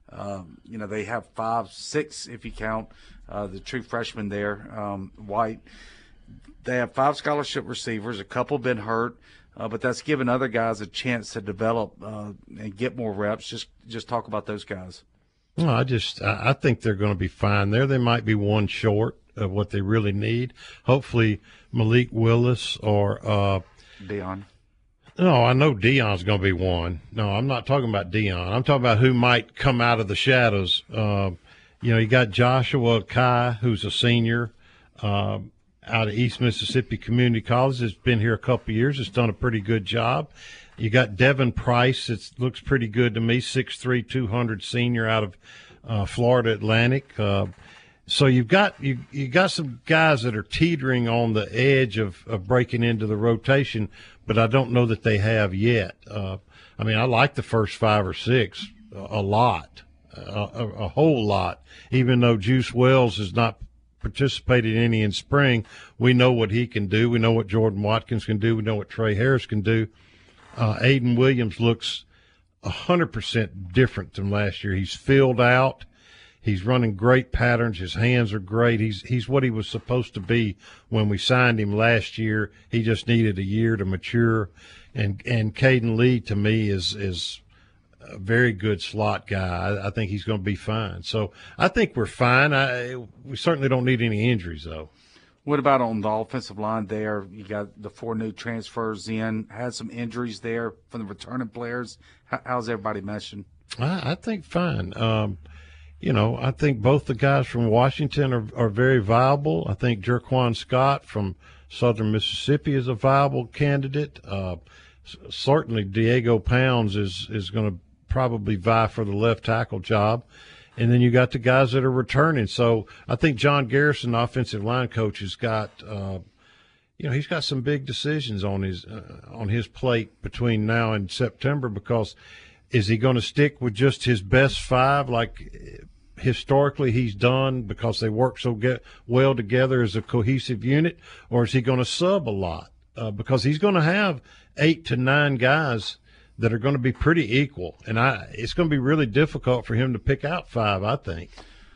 Um, you know, they have five, six if you count uh, the true freshman there, um, White. They have five scholarship receivers. A couple been hurt, uh, but that's given other guys a chance to develop uh, and get more reps. Just just talk about those guys. No, I just I think they're going to be fine there. They might be one short of what they really need. Hopefully Malik Willis or uh, Dion. No, I know Dion's going to be one. No, I'm not talking about Dion. I'm talking about who might come out of the shadows. Uh, you know, you got Joshua Kai, who's a senior uh, out of East Mississippi Community College. Has been here a couple of years. Has done a pretty good job. You got Devin Price. It looks pretty good to me. six three, two hundred senior out of uh, Florida Atlantic. Uh, so you've got you you got some guys that are teetering on the edge of, of breaking into the rotation, but I don't know that they have yet. Uh, I mean, I like the first five or six a, a lot, a, a, a whole lot. Even though Juice Wells has not participated in any in spring, we know what he can do. We know what Jordan Watkins can do. We know what Trey Harris can do. Uh, Aiden Williams looks one hundred percent different than last year. He's filled out. He's running great patterns. His hands are great. He's he's what he was supposed to be when we signed him last year. He just needed a year to mature. And and Caden Lee, to me, is is a very good slot guy. I, I think he's going to be fine. So I think we're fine. I, we certainly don't need any injuries, though. What about on the offensive line there? You got the four new transfers in. Had some injuries there from the returning players. How, how's everybody meshing? I, I think fine. Um, you know, I think both the guys from Washington are, are very viable. I think Jerquan Scott from Southern Mississippi is a viable candidate. Uh, certainly Diego Pounds is, is going to probably vie for the left tackle job. And then you got the guys that are returning. So I think John Garrison, the offensive line coach, has got, uh, you know, he's got some big decisions on his uh, on his plate between now and September, because is he going to stick with just his best five like historically he's done because they work so get well together as a cohesive unit, or is he going to sub a lot? Uh, because he's going to have eight to nine guys that are going to be pretty equal, and I it's going to be really difficult for him to pick out five, I think.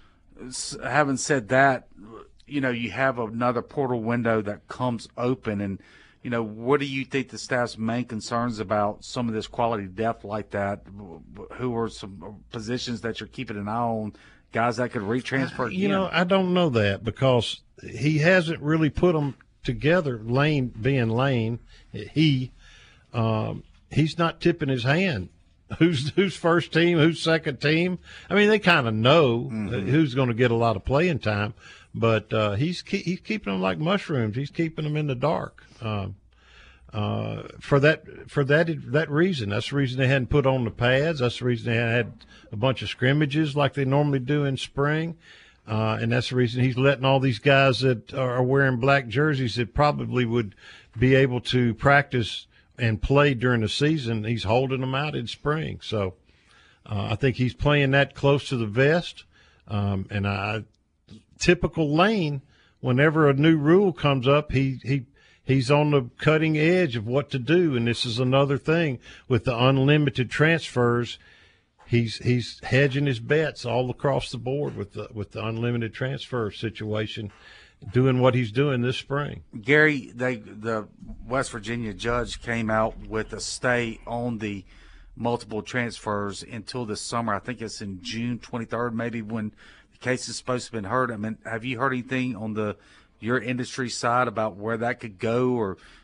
Having said that, you know, you have another portal window that comes open, and, you know, what do you think the staff's main concerns about some of this quality depth like that? Who are some positions that you're keeping an eye on, guys that could retransfer again? You know, I don't know that, because he hasn't really put them together, Lane being Lane, he um, – he's not tipping his hand. Who's who's first team, who's second team? I mean, they kind of know mm-hmm. who's going to get a lot of playing time, but uh, he's keep, he's keeping them like mushrooms. He's keeping them in the dark. Um, uh, for that for that that reason, that's the reason they hadn't put on the pads. That's the reason they had a bunch of scrimmages like they normally do in spring, uh, and that's the reason he's letting all these guys that are wearing black jerseys that probably would be able to practice and play during the season, he's holding them out in spring. So uh, I think he's playing that close to the vest. Um, and I, typical Lane, whenever a new rule comes up, he, he he's on the cutting edge of what to do. And this is another thing with the unlimited transfers. He's he's hedging his bets all across the board with the with the unlimited transfer situation, doing what he's doing this spring. Gary, they the West Virginia judge came out with a stay on the multiple transfers until this summer. I think it's in June twenty-third, maybe, when the case is supposed to have been heard. I mean, have you heard anything on the your industry side about where that could go, or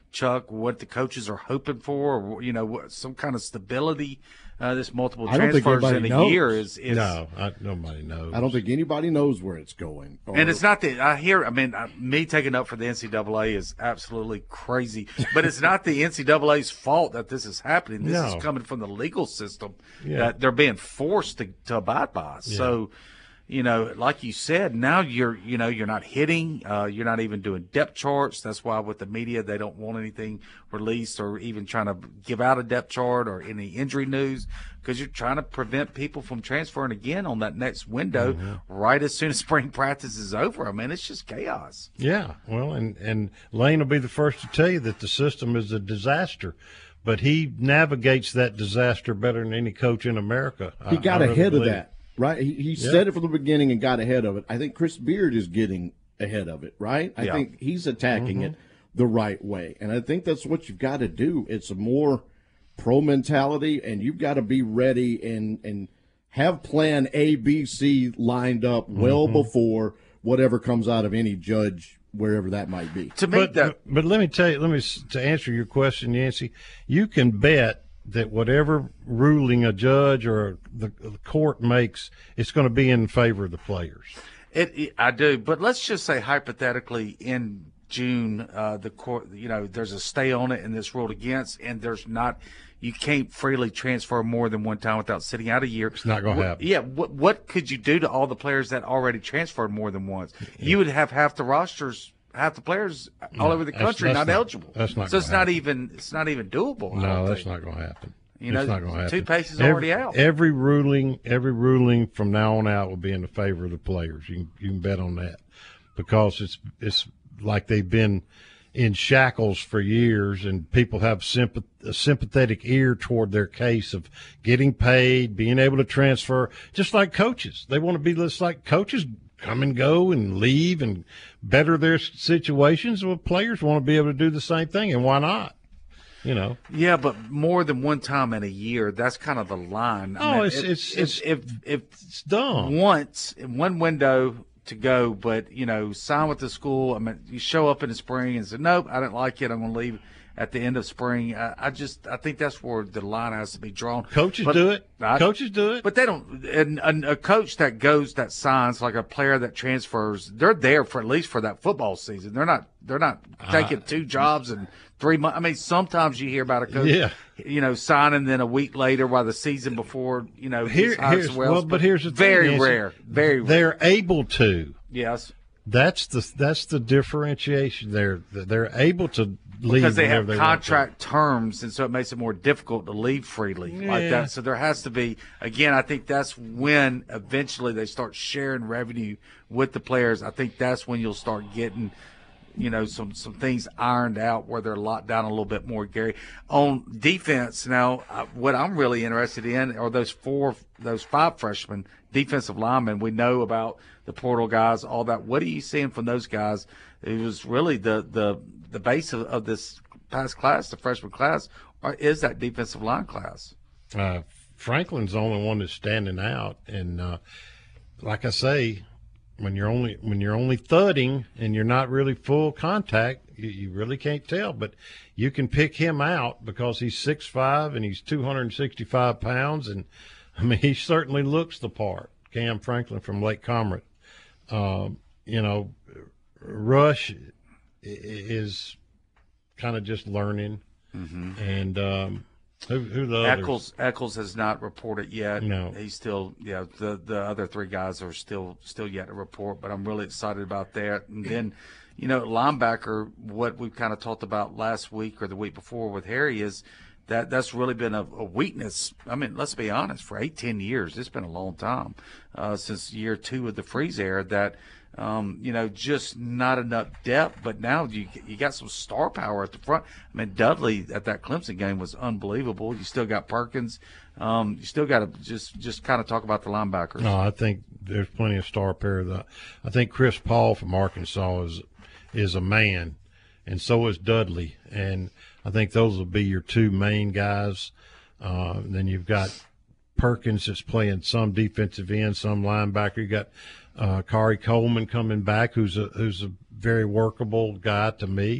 Chuck, what the coaches are hoping for, or, you know, what, some kind of stability. Uh, this multiple I don't think transfers in anybody a knows. year is, is no, I, nobody knows. I don't think anybody knows where it's going. Or, and it's not that I hear. I mean, I, me taking up for the N C double A is absolutely crazy, but it's not the N C double A's fault that this is happening. This No. is coming from the legal system Yeah. that they're being forced to, to abide by. Yeah. So, you know, like you said, now you're, you know, you're not hitting, uh, you're not even doing depth charts. That's why with the media, they don't want anything released or even trying to give out a depth chart or any injury news, because you're trying to prevent people from transferring again on that next window Mm-hmm. right as soon as spring practice is over. I mean, it's just chaos. Yeah, well, and, and Lane will be the first to tell you that the system is a disaster, but he navigates that disaster better than any coach in America. He I- got I really ahead of believe. that, right? He, he Yeah. said it from the beginning and got ahead of it. I think Chris Beard is getting ahead of it, right? I Yeah. think he's attacking Mm-hmm. it the right way. And I think that's what you've got to do. It's a more pro mentality, and you've got to be ready and, and have plan A, B, C lined up well Mm-hmm. before whatever comes out of any judge, wherever that might be. To me, But, that but let me tell you, let me s- to answer your question, Yancey. You can bet that whatever ruling a judge or the, the court makes, it's going to be in favor of the players. It, it, I do, but let's just say hypothetically in June, uh, the court, you know, there's a stay on it and it's ruled against, and there's not, you can't freely transfer more than one time without sitting out a year. It's not gonna happen. Yeah, what what could you do to all the players that already transferred more than once? You would have half the rosters, half the players all No, over the that's- country that's not, not- eligible. that's not so it's gonna not happen. even it's not even doable. I No, don't that's think. not going to happen. You know, it's not going to happen. toothpaste is every, already out. Every ruling, every ruling from now on out will be in the favor of the players. You can, you can bet on that, because it's it's like they've been in shackles for years, and people have sympath- a sympathetic ear toward their case of getting paid, being able to transfer, just like coaches. They want to be just like coaches, come and go and leave and better their situations. Well, players want to be able to do the same thing, and why not? You know. Yeah, but more than one time in a year, that's kind of the line. I Oh, mean, it's- if, it's- if, it's- if if It's dumb. once in one window to go, but you know, sign with the school. I mean, you show up in the spring and say, nope, I didn't like it, I'm going to leave at the end of spring. I, I just, I think that's where the line has to be drawn. Coaches But do it. I- Coaches do it. But they don't. And, and a coach that goes, that signs, like a player that transfers, they're there for at least for that football season. They're not. They're not taking two jobs in three months. I mean, sometimes you hear about a coach, Yeah. you know, signing then a week later while the season before, you know, Here, he's hired here's somewhere well, else, but here's the very thing, Nancy. rare, very rare. They're able to. Yes. That's the that's the differentiation. They're they're able to leave Because they whenever have they want to. contract terms, and so it makes it more difficult to leave freely like Yeah. that. So there has to be, again, I think that's when eventually they start sharing revenue with the players. I think that's when you'll start getting, you know, some, some things ironed out where they're locked down a little bit more, Gary. On defense now, uh, what I'm really interested in are those four, those five freshmen defensive linemen. We know about the portal guys, all that. What are you seeing from those guys? It was really the, the, the base of, of this past class, the freshman class, or is that defensive line class? Uh, Franklin's the only one that's standing out, and uh, like I say, when you're only when you're only thudding and you're not really full contact, you, you really can't tell. But you can pick him out because he's six five and he's two hundred sixty-five pounds, and I mean he certainly looks the part. Cam Franklin from Lake Comrie. Um, you know, Rush is kind of just learning, mm-hmm. and um, who, who the others? Eccles Eccles has not reported yet. No. He's still, yeah, the the other three guys are still still yet to report, but I'm really excited about that. And then, you know, linebacker, what we kind of talked about last week or the week before with Harry is that that's really been a, a weakness. I mean, let's be honest, for eighteen years, it's been a long time uh, since year two of the Freeze era that, um, you know, just not enough depth. But now you you got some star power at the front. I mean, Dudley at that Clemson game was unbelievable. You still got Perkins. Um, you still got to just just kind of talk about the linebackers. No, I think there's plenty of star power. The, I think Chris Paul from Arkansas is is a man, and so is Dudley. And I think those will be your two main guys. Uh, and then you've got Perkins that's playing some defensive end, some linebacker. You got uh, Kari Coleman coming back, who's a who's a very workable guy to me.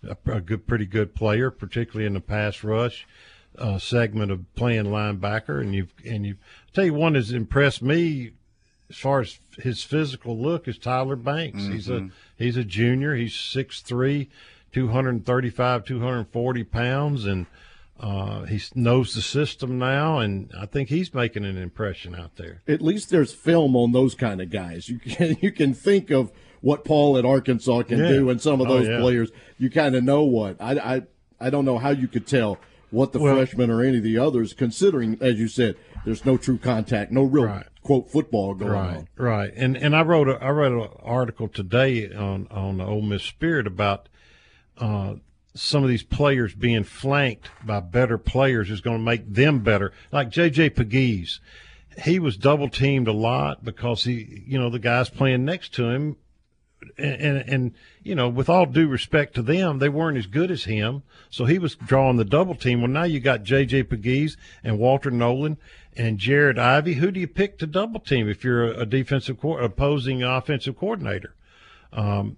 a, a good, pretty good player, particularly in the pass rush uh, segment of playing linebacker. And you and you tell you one that's impressed me as far as his physical look is Tyler Banks. Mm-hmm. He's a he's a junior. He's six three, two thirty-five, two forty pounds, and uh, he knows the system now. And I think he's making an impression out there. At least there's film on those kind of guys. You can you can think of what Paul at Arkansas can yeah. do, and some of those oh, yeah. players. You kind of know what I, I I don't know how you could tell what the well, freshmen or any of the others, considering, as you said, there's no true contact, no real right. quote football going right, on. Right, and and I wrote a I read an article today on on the Ole Miss Spirit about uh, some of these players being flanked by better players is going to make them better. Like J J Pegues, he was double teamed a lot because he, you know, the guys playing next to him, and, and and you know, with all due respect to them, they weren't as good as him, so he was drawing the double team. Well, now you got J J Pegues and Walter Nolan and Jared Ivey. Who do you pick to double team if you're a defensive co- opposing offensive coordinator? Um,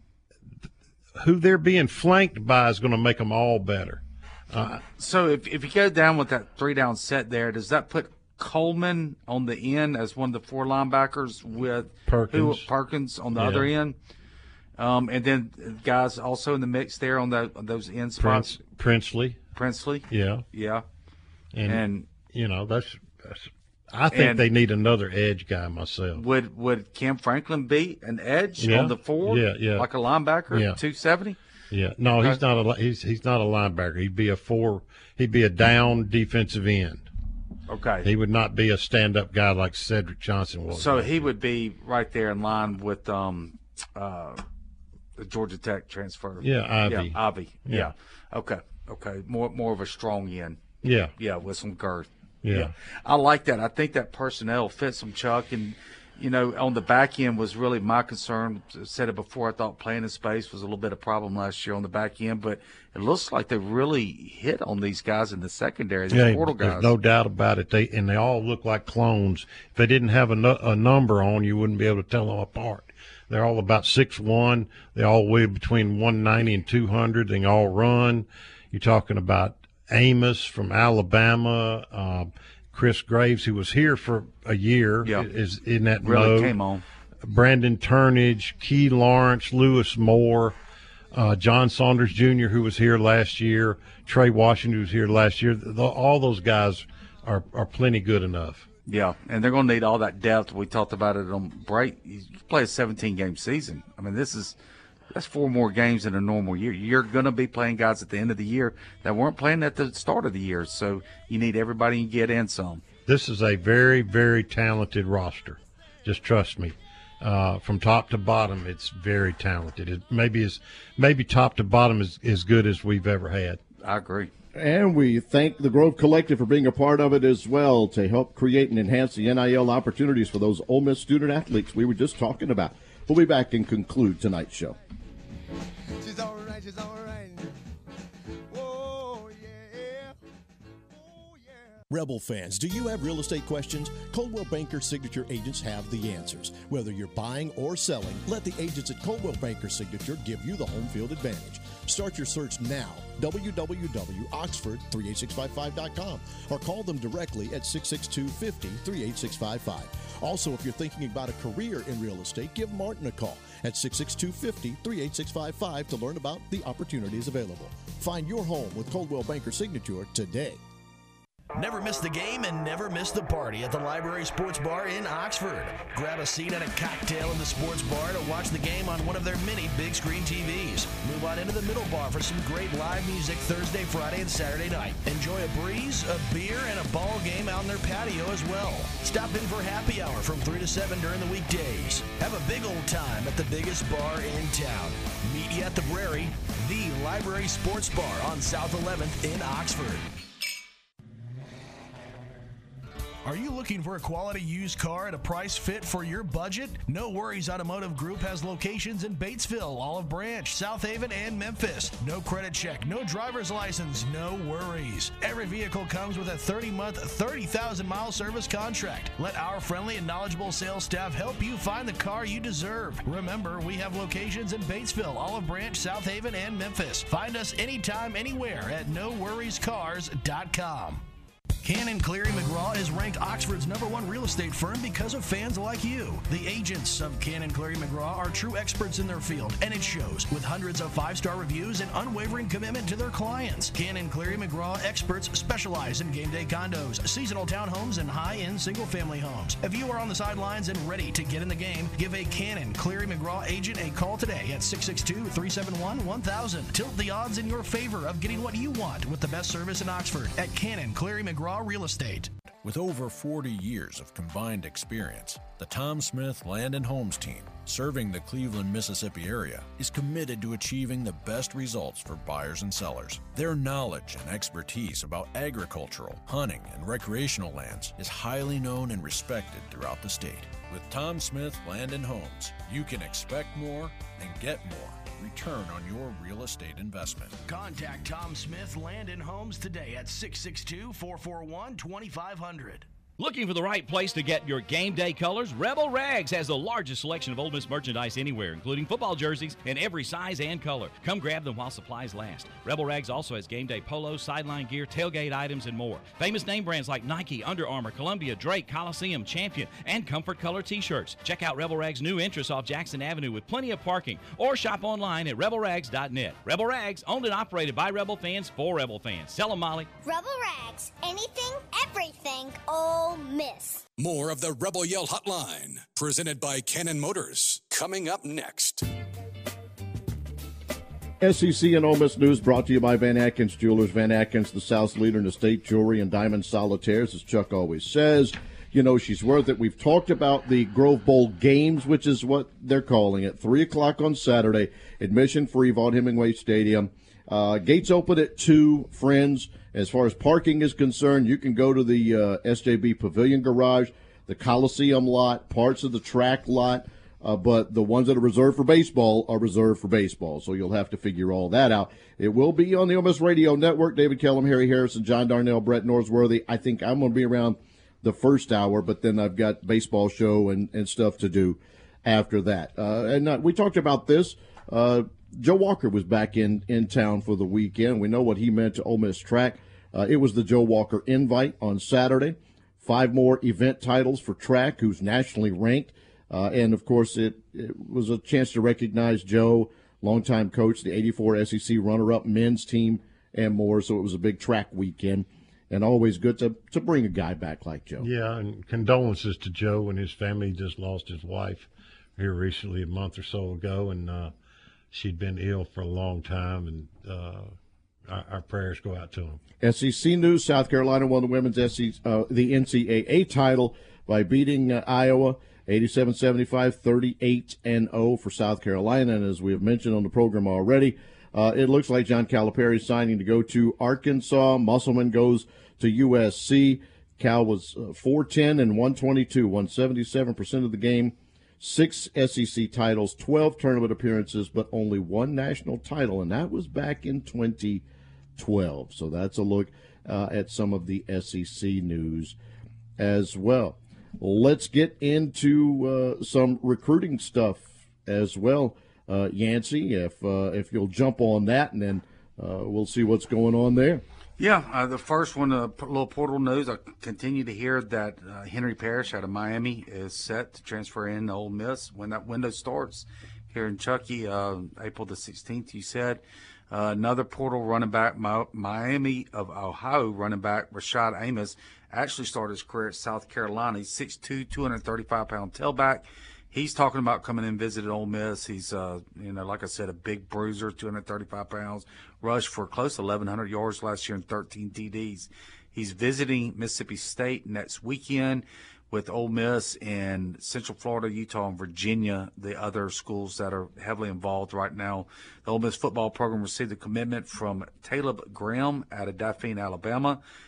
who they're being flanked by is going to make them all better. Uh, so if if you go down with that three down set there, does that put Coleman on the end as one of the four linebackers with Perkins, who, Perkins on the yeah. other end? Um, and then guys also in the mix there on, the, on those end spots. Prince, Princely, Princely, yeah, yeah, and, and you know that's, that's I think they need another edge guy myself. Would would Cam Franklin be an edge yeah. on the four? Yeah, yeah, like a linebacker, yeah. two seventy. Yeah, no, okay. he's not a he's he's not a linebacker. He'd be a four. He'd be a down defensive end. Okay. He would not be a stand-up guy like Cedric Johnson was. So he would be right there in line with um, uh, the Georgia Tech transfer. Yeah, Ivy. Yeah, Ivy. Yeah. yeah. Okay. Okay. More more of a strong end. Yeah. Yeah, with some girth. Yeah. yeah. I like that. I think that personnel fits them, Chuck. And, you know, on the back end was really my concern. I said it before, I thought playing in space was a little bit of a problem last year on the back end, but it looks like they really hit on these guys in the secondary, these yeah, portal guys. There's no doubt about it. They and they all look like clones. If they didn't have a, no, a number on, you wouldn't be able to tell them apart. They're all about six one. They all weigh between one ninety and two hundred. They all run. You're talking about Amos from Alabama, uh, Chris Graves, who was here for a year, yeah. is in that really mode. Came on. Brandon Turnage, Key Lawrence, Lewis Moore, uh, John Saunders Junior, who was here last year, Trey Washington, who was here last year. The, all those guys are, are plenty good enough. Yeah, and they're going to need all that depth. We talked about it on break. You play a seventeen-game season. I mean, this is that's four more games in a normal year. You're going to be playing guys at the end of the year that weren't playing at the start of the year, so you need everybody you get in some. This is a very, very talented roster. Just trust me. Uh, from top to bottom, it's very talented. It maybe is maybe top to bottom is as good as we've ever had. I agree. And we thank the Grove Collective for being a part of it as well to help create and enhance the N I L opportunities for those Ole Miss student athletes we were just talking about. We'll be back and conclude tonight's show. She's all right, she's all right. Whoa, yeah. Oh, yeah. Rebel fans, do you have real estate questions? Coldwell Banker Signature agents have the answers. Whether you're buying or selling, let the agents at Coldwell Banker Signature give you the home field advantage. Start your search now, w w w dot oxford three eight six five five dot com, or call them directly at six six two, five zero, three eight six five five. Also, if you're thinking about a career in real estate, give Martin a call at six six two, five zero, three eight six five five to learn about the opportunities available. Find your home with Coldwell Banker Signature today. Never miss the game and never miss the party at the Library Sports Bar in Oxford. Grab a seat and a cocktail in the sports bar to watch the game on one of their many big screen T Vs. Move on into the middle bar for some great live music Thursday, Friday, and Saturday night. Enjoy a breeze, a beer, and a ball game out in their patio as well. Stop in for happy hour from three to seven during the weekdays. Have a big old time at the biggest bar in town. Meet you at the Brary, the Library Sports Bar on South eleventh in Oxford. Are you looking for a quality used car at a price fit for your budget? No Worries Automotive Group has locations in Batesville, Olive Branch, South Haven, and Memphis. No credit check, no driver's license, no worries. Every vehicle comes with a thirty-month, thirty thousand mile service contract. Let our friendly and knowledgeable sales staff help you find the car you deserve. Remember, we have locations in Batesville, Olive Branch, South Haven, and Memphis. Find us anytime, anywhere at no worries cars dot com. Cannon Cleary McGraw is ranked Oxford's number one real estate firm because of fans like you. The agents of Cannon Cleary McGraw are true experts in their field, and it shows with hundreds of five-star reviews and unwavering commitment to their clients. Cannon Cleary McGraw experts specialize in game day condos, seasonal townhomes, and high-end single-family homes. If you are on the sidelines and ready to get in the game, give a Cannon Cleary McGraw agent a call today at six six two, three seven one, one thousand. Tilt the odds in your favor of getting what you want with the best service in Oxford at Cannon Cleary McGraw Real Estate. With over forty years of combined experience, the Tom Smith Land and Homes team, serving the Cleveland, Mississippi area, is committed to achieving the best results for buyers and sellers. Their knowledge and expertise about agricultural, hunting, and recreational lands is highly known and respected throughout the state. With Tom Smith Land and Homes, you can expect more and get more return on your real estate investment. Contact Tom Smith Land and Homes today at six six two, four four one, two five zero zero. Looking for the right place to get your game day colors? Rebel Rags has the largest selection of Ole Miss merchandise anywhere, including football jerseys in every size and color. Come grab them while supplies last. Rebel Rags also has game day polos, sideline gear, tailgate items, and more. Famous name brands like Nike, Under Armour, Columbia, Drake, Coliseum, Champion, and Comfort Color t-shirts. Check out Rebel Rags' new entrance off Jackson Avenue with plenty of parking, or shop online at rebel rags dot net. Rebel Rags, owned and operated by Rebel fans for Rebel fans. Sell them, Molly. Rebel Rags, anything, everything, Ole Miss. More of the Rebel Yell Hotline, presented by Cannon Motors, coming up next. S E C and Ole Miss News brought to you by Van Atkins Jewelers. Van Atkins, the South's leader in estate jewelry and diamond solitaires, as Chuck always says. You know she's worth it. We've talked about the Grove Bowl games, which is what they're calling it. three o'clock on Saturday, admission free, Vaught Hemingway Stadium. Uh, gates open at two, friends. As far as parking is concerned, you can go to the uh, S J B Pavilion Garage, the Coliseum lot, parts of the track lot, uh, but the ones that are reserved for baseball are reserved for baseball, so you'll have to figure all that out. It will be on the Ole Miss Radio Network. David Kellum, Harry Harrison, John Darnell, Brett Norsworthy. I think I'm going to be around the first hour, but then I've got baseball show and, and stuff to do after that. Uh, and uh, we talked about this. Uh, Joe Walker was back in, in town for the weekend. We know what he meant to Ole Miss track. Uh, it was the Joe Walker Invite on Saturday. Five more event titles for track, who's nationally ranked. Uh, and, of course, it, it was a chance to recognize Joe, longtime coach, the eighty-four S E C runner-up men's team, and more. So it was a big track weekend, and always good to, to bring a guy back like Joe. Yeah, and condolences to Joe and his family. He just lost his wife here recently, a month or so ago, and uh, she'd been ill for a long time, and uh, our, our prayers go out to him. S E C News, South Carolina won the women's S E C, uh, the N C double A title by beating uh, Iowa eighty-seven seventy-five, thirty-eight and oh for South Carolina. And as we have mentioned on the program already, uh, it looks like John Calipari is signing to go to Arkansas. Musselman goes to U S C. Cal was uh, four ten and one twenty-two, won seventy-seven percent of the game. Six S E C titles, twelve tournament appearances, but only one national title, and that was back in twenty twelve. So that's a look uh, at some of the S E C news as well. Let's get into uh, some recruiting stuff as well, uh, Yancey, if uh, if you'll jump on that, and then uh, we'll see what's going on there. Yeah, uh, the first one, a uh, little portal news. I continue to hear that uh, Henry Parrish out of Miami is set to transfer in to Ole Miss when that window starts here in Chucky, uh, April the sixteenth, you said. Uh, another portal running back, Miami of Ohio running back, Rashad Amos, actually started his career at South Carolina. He's six two, two hundred thirty-five pound tailback. He's talking about coming in and visiting Ole Miss. He's, uh, you know, like I said, a big bruiser, two hundred thirty-five pounds, rushed for close to eleven hundred yards last year and thirteen T Ds. He's visiting Mississippi State next weekend with Ole Miss and Central Florida, Utah, and Virginia, the other schools that are heavily involved right now. The Ole Miss football program received a commitment from Caleb Graham out of Daphne, Alabama.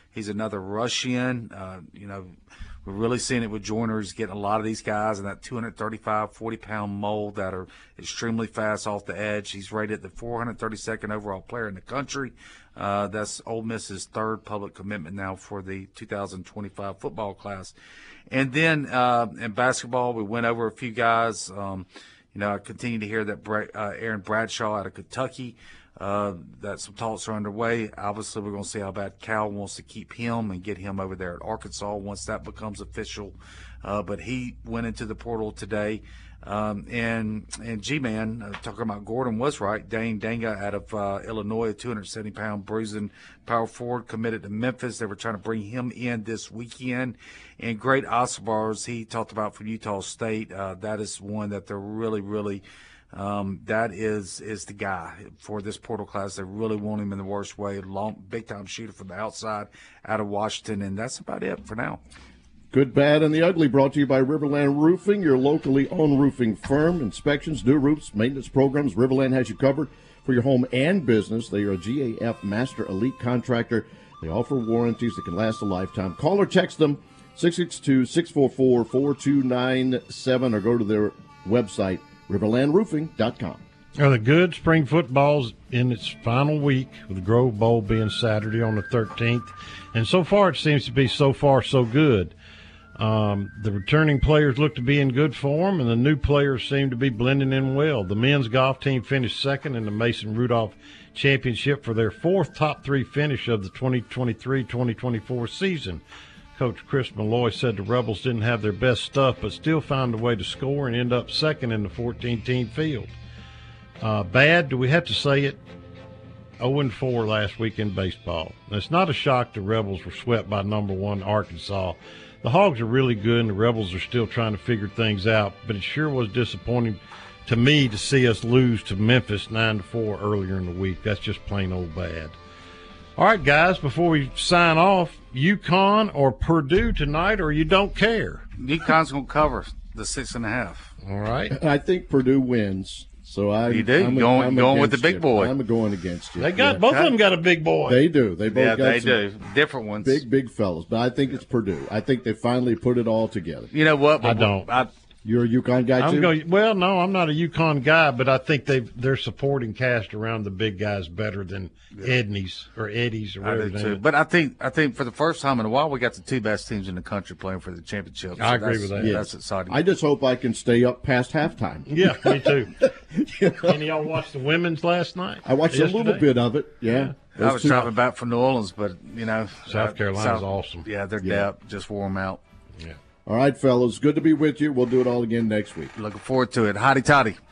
He's another rush-in. Uh, you know, we're really seeing it with Joyner. He's getting a lot of these guys in that two thirty-five, forty-pound mold that are extremely fast off the edge. He's rated the four hundred thirty-second overall player in the country. Uh, that's Ole Miss's third public commitment now for the two thousand twenty-five football class. And then uh, in basketball, we went over a few guys. Um, you know, I continue to hear that Bra- uh, Aaron Bradshaw out of Kentucky, uh, that some talks are underway. Obviously, we're going to see how bad Cal wants to keep him and get him over there at Arkansas once that becomes official. Uh, but he went into the portal today. Um, and and G-Man, uh, talking about Gordon was right. Dane Danga out of uh, Illinois, a two hundred seventy pound bruising power forward, committed to Memphis. They were trying to bring him in this weekend. And great Osibars, he talked about from Utah State. Uh, that is one that they're really, really um, – that is is the guy for this portal class. They really want him in the worst way. Long, big-time shooter from the outside out of Washington. And that's about it for now. Good, Bad, and the Ugly, brought to you by Riverland Roofing, your locally owned roofing firm. Inspections, new roofs, maintenance programs. Riverland has you covered for your home and business. They are a G A F Master Elite Contractor. They offer warranties that can last a lifetime. Call or text them, six six two, six four four, four two nine seven, or go to their website, riverland roofing dot com. Are the good spring football's in its final week, with the Grove Bowl being Saturday on the thirteenth. And so far, it seems to be so far so good. Um, the returning players look to be in good form, and the new players seem to be blending in well. The men's golf team finished second in the Mason Rudolph Championship for their fourth top three finish of the twenty twenty-three twenty twenty-four season. Coach Chris Malloy said the Rebels didn't have their best stuff, but still found a way to score and end up second in the fourteen-team field. Uh, bad, do we have to say it? oh and four last week in baseball. Now, it's not a shock the Rebels were swept by number one Arkansas. The Hogs are really good, and the Rebels are still trying to figure things out, but it sure was disappointing to me to see us lose to Memphis nine to four earlier in the week. That's just plain old bad. All right, guys, before we sign off, UConn or Purdue tonight, or you don't care? UConn's going to cover the six and a half. All right. I think Purdue wins. So I, you do I'm a, going I'm going with the big you. boy. I'm going against you. They got yeah. both of them got a big boy. They do. They both yeah, got they some do. Different ones. Big, big fellas. But I think it's Purdue. I think they finally put it all together. You know what? I don't. I, You're a UConn guy I'm too? going, well, no, I'm not a UConn guy, but I think they their supporting cast around the big guys better than Edney's or Eddie's or I whatever. do too. But I think I think for the first time in a while, we got the two best teams in the country playing for the championship. So I agree with that. Yes. That's exciting. I just hope I can stay up past halftime. Yeah, me too. You know? Any of y'all watched the women's last night? I watched Yesterday? a little bit of it. Yeah. I was driving back from New Orleans, but you know, South uh, Carolina's South, awesome. Yeah, their Yeah. depth just wore them out. Yeah. All right, fellas. Good to be with you. We'll do it all again next week. Looking forward to it. Hotty toddy.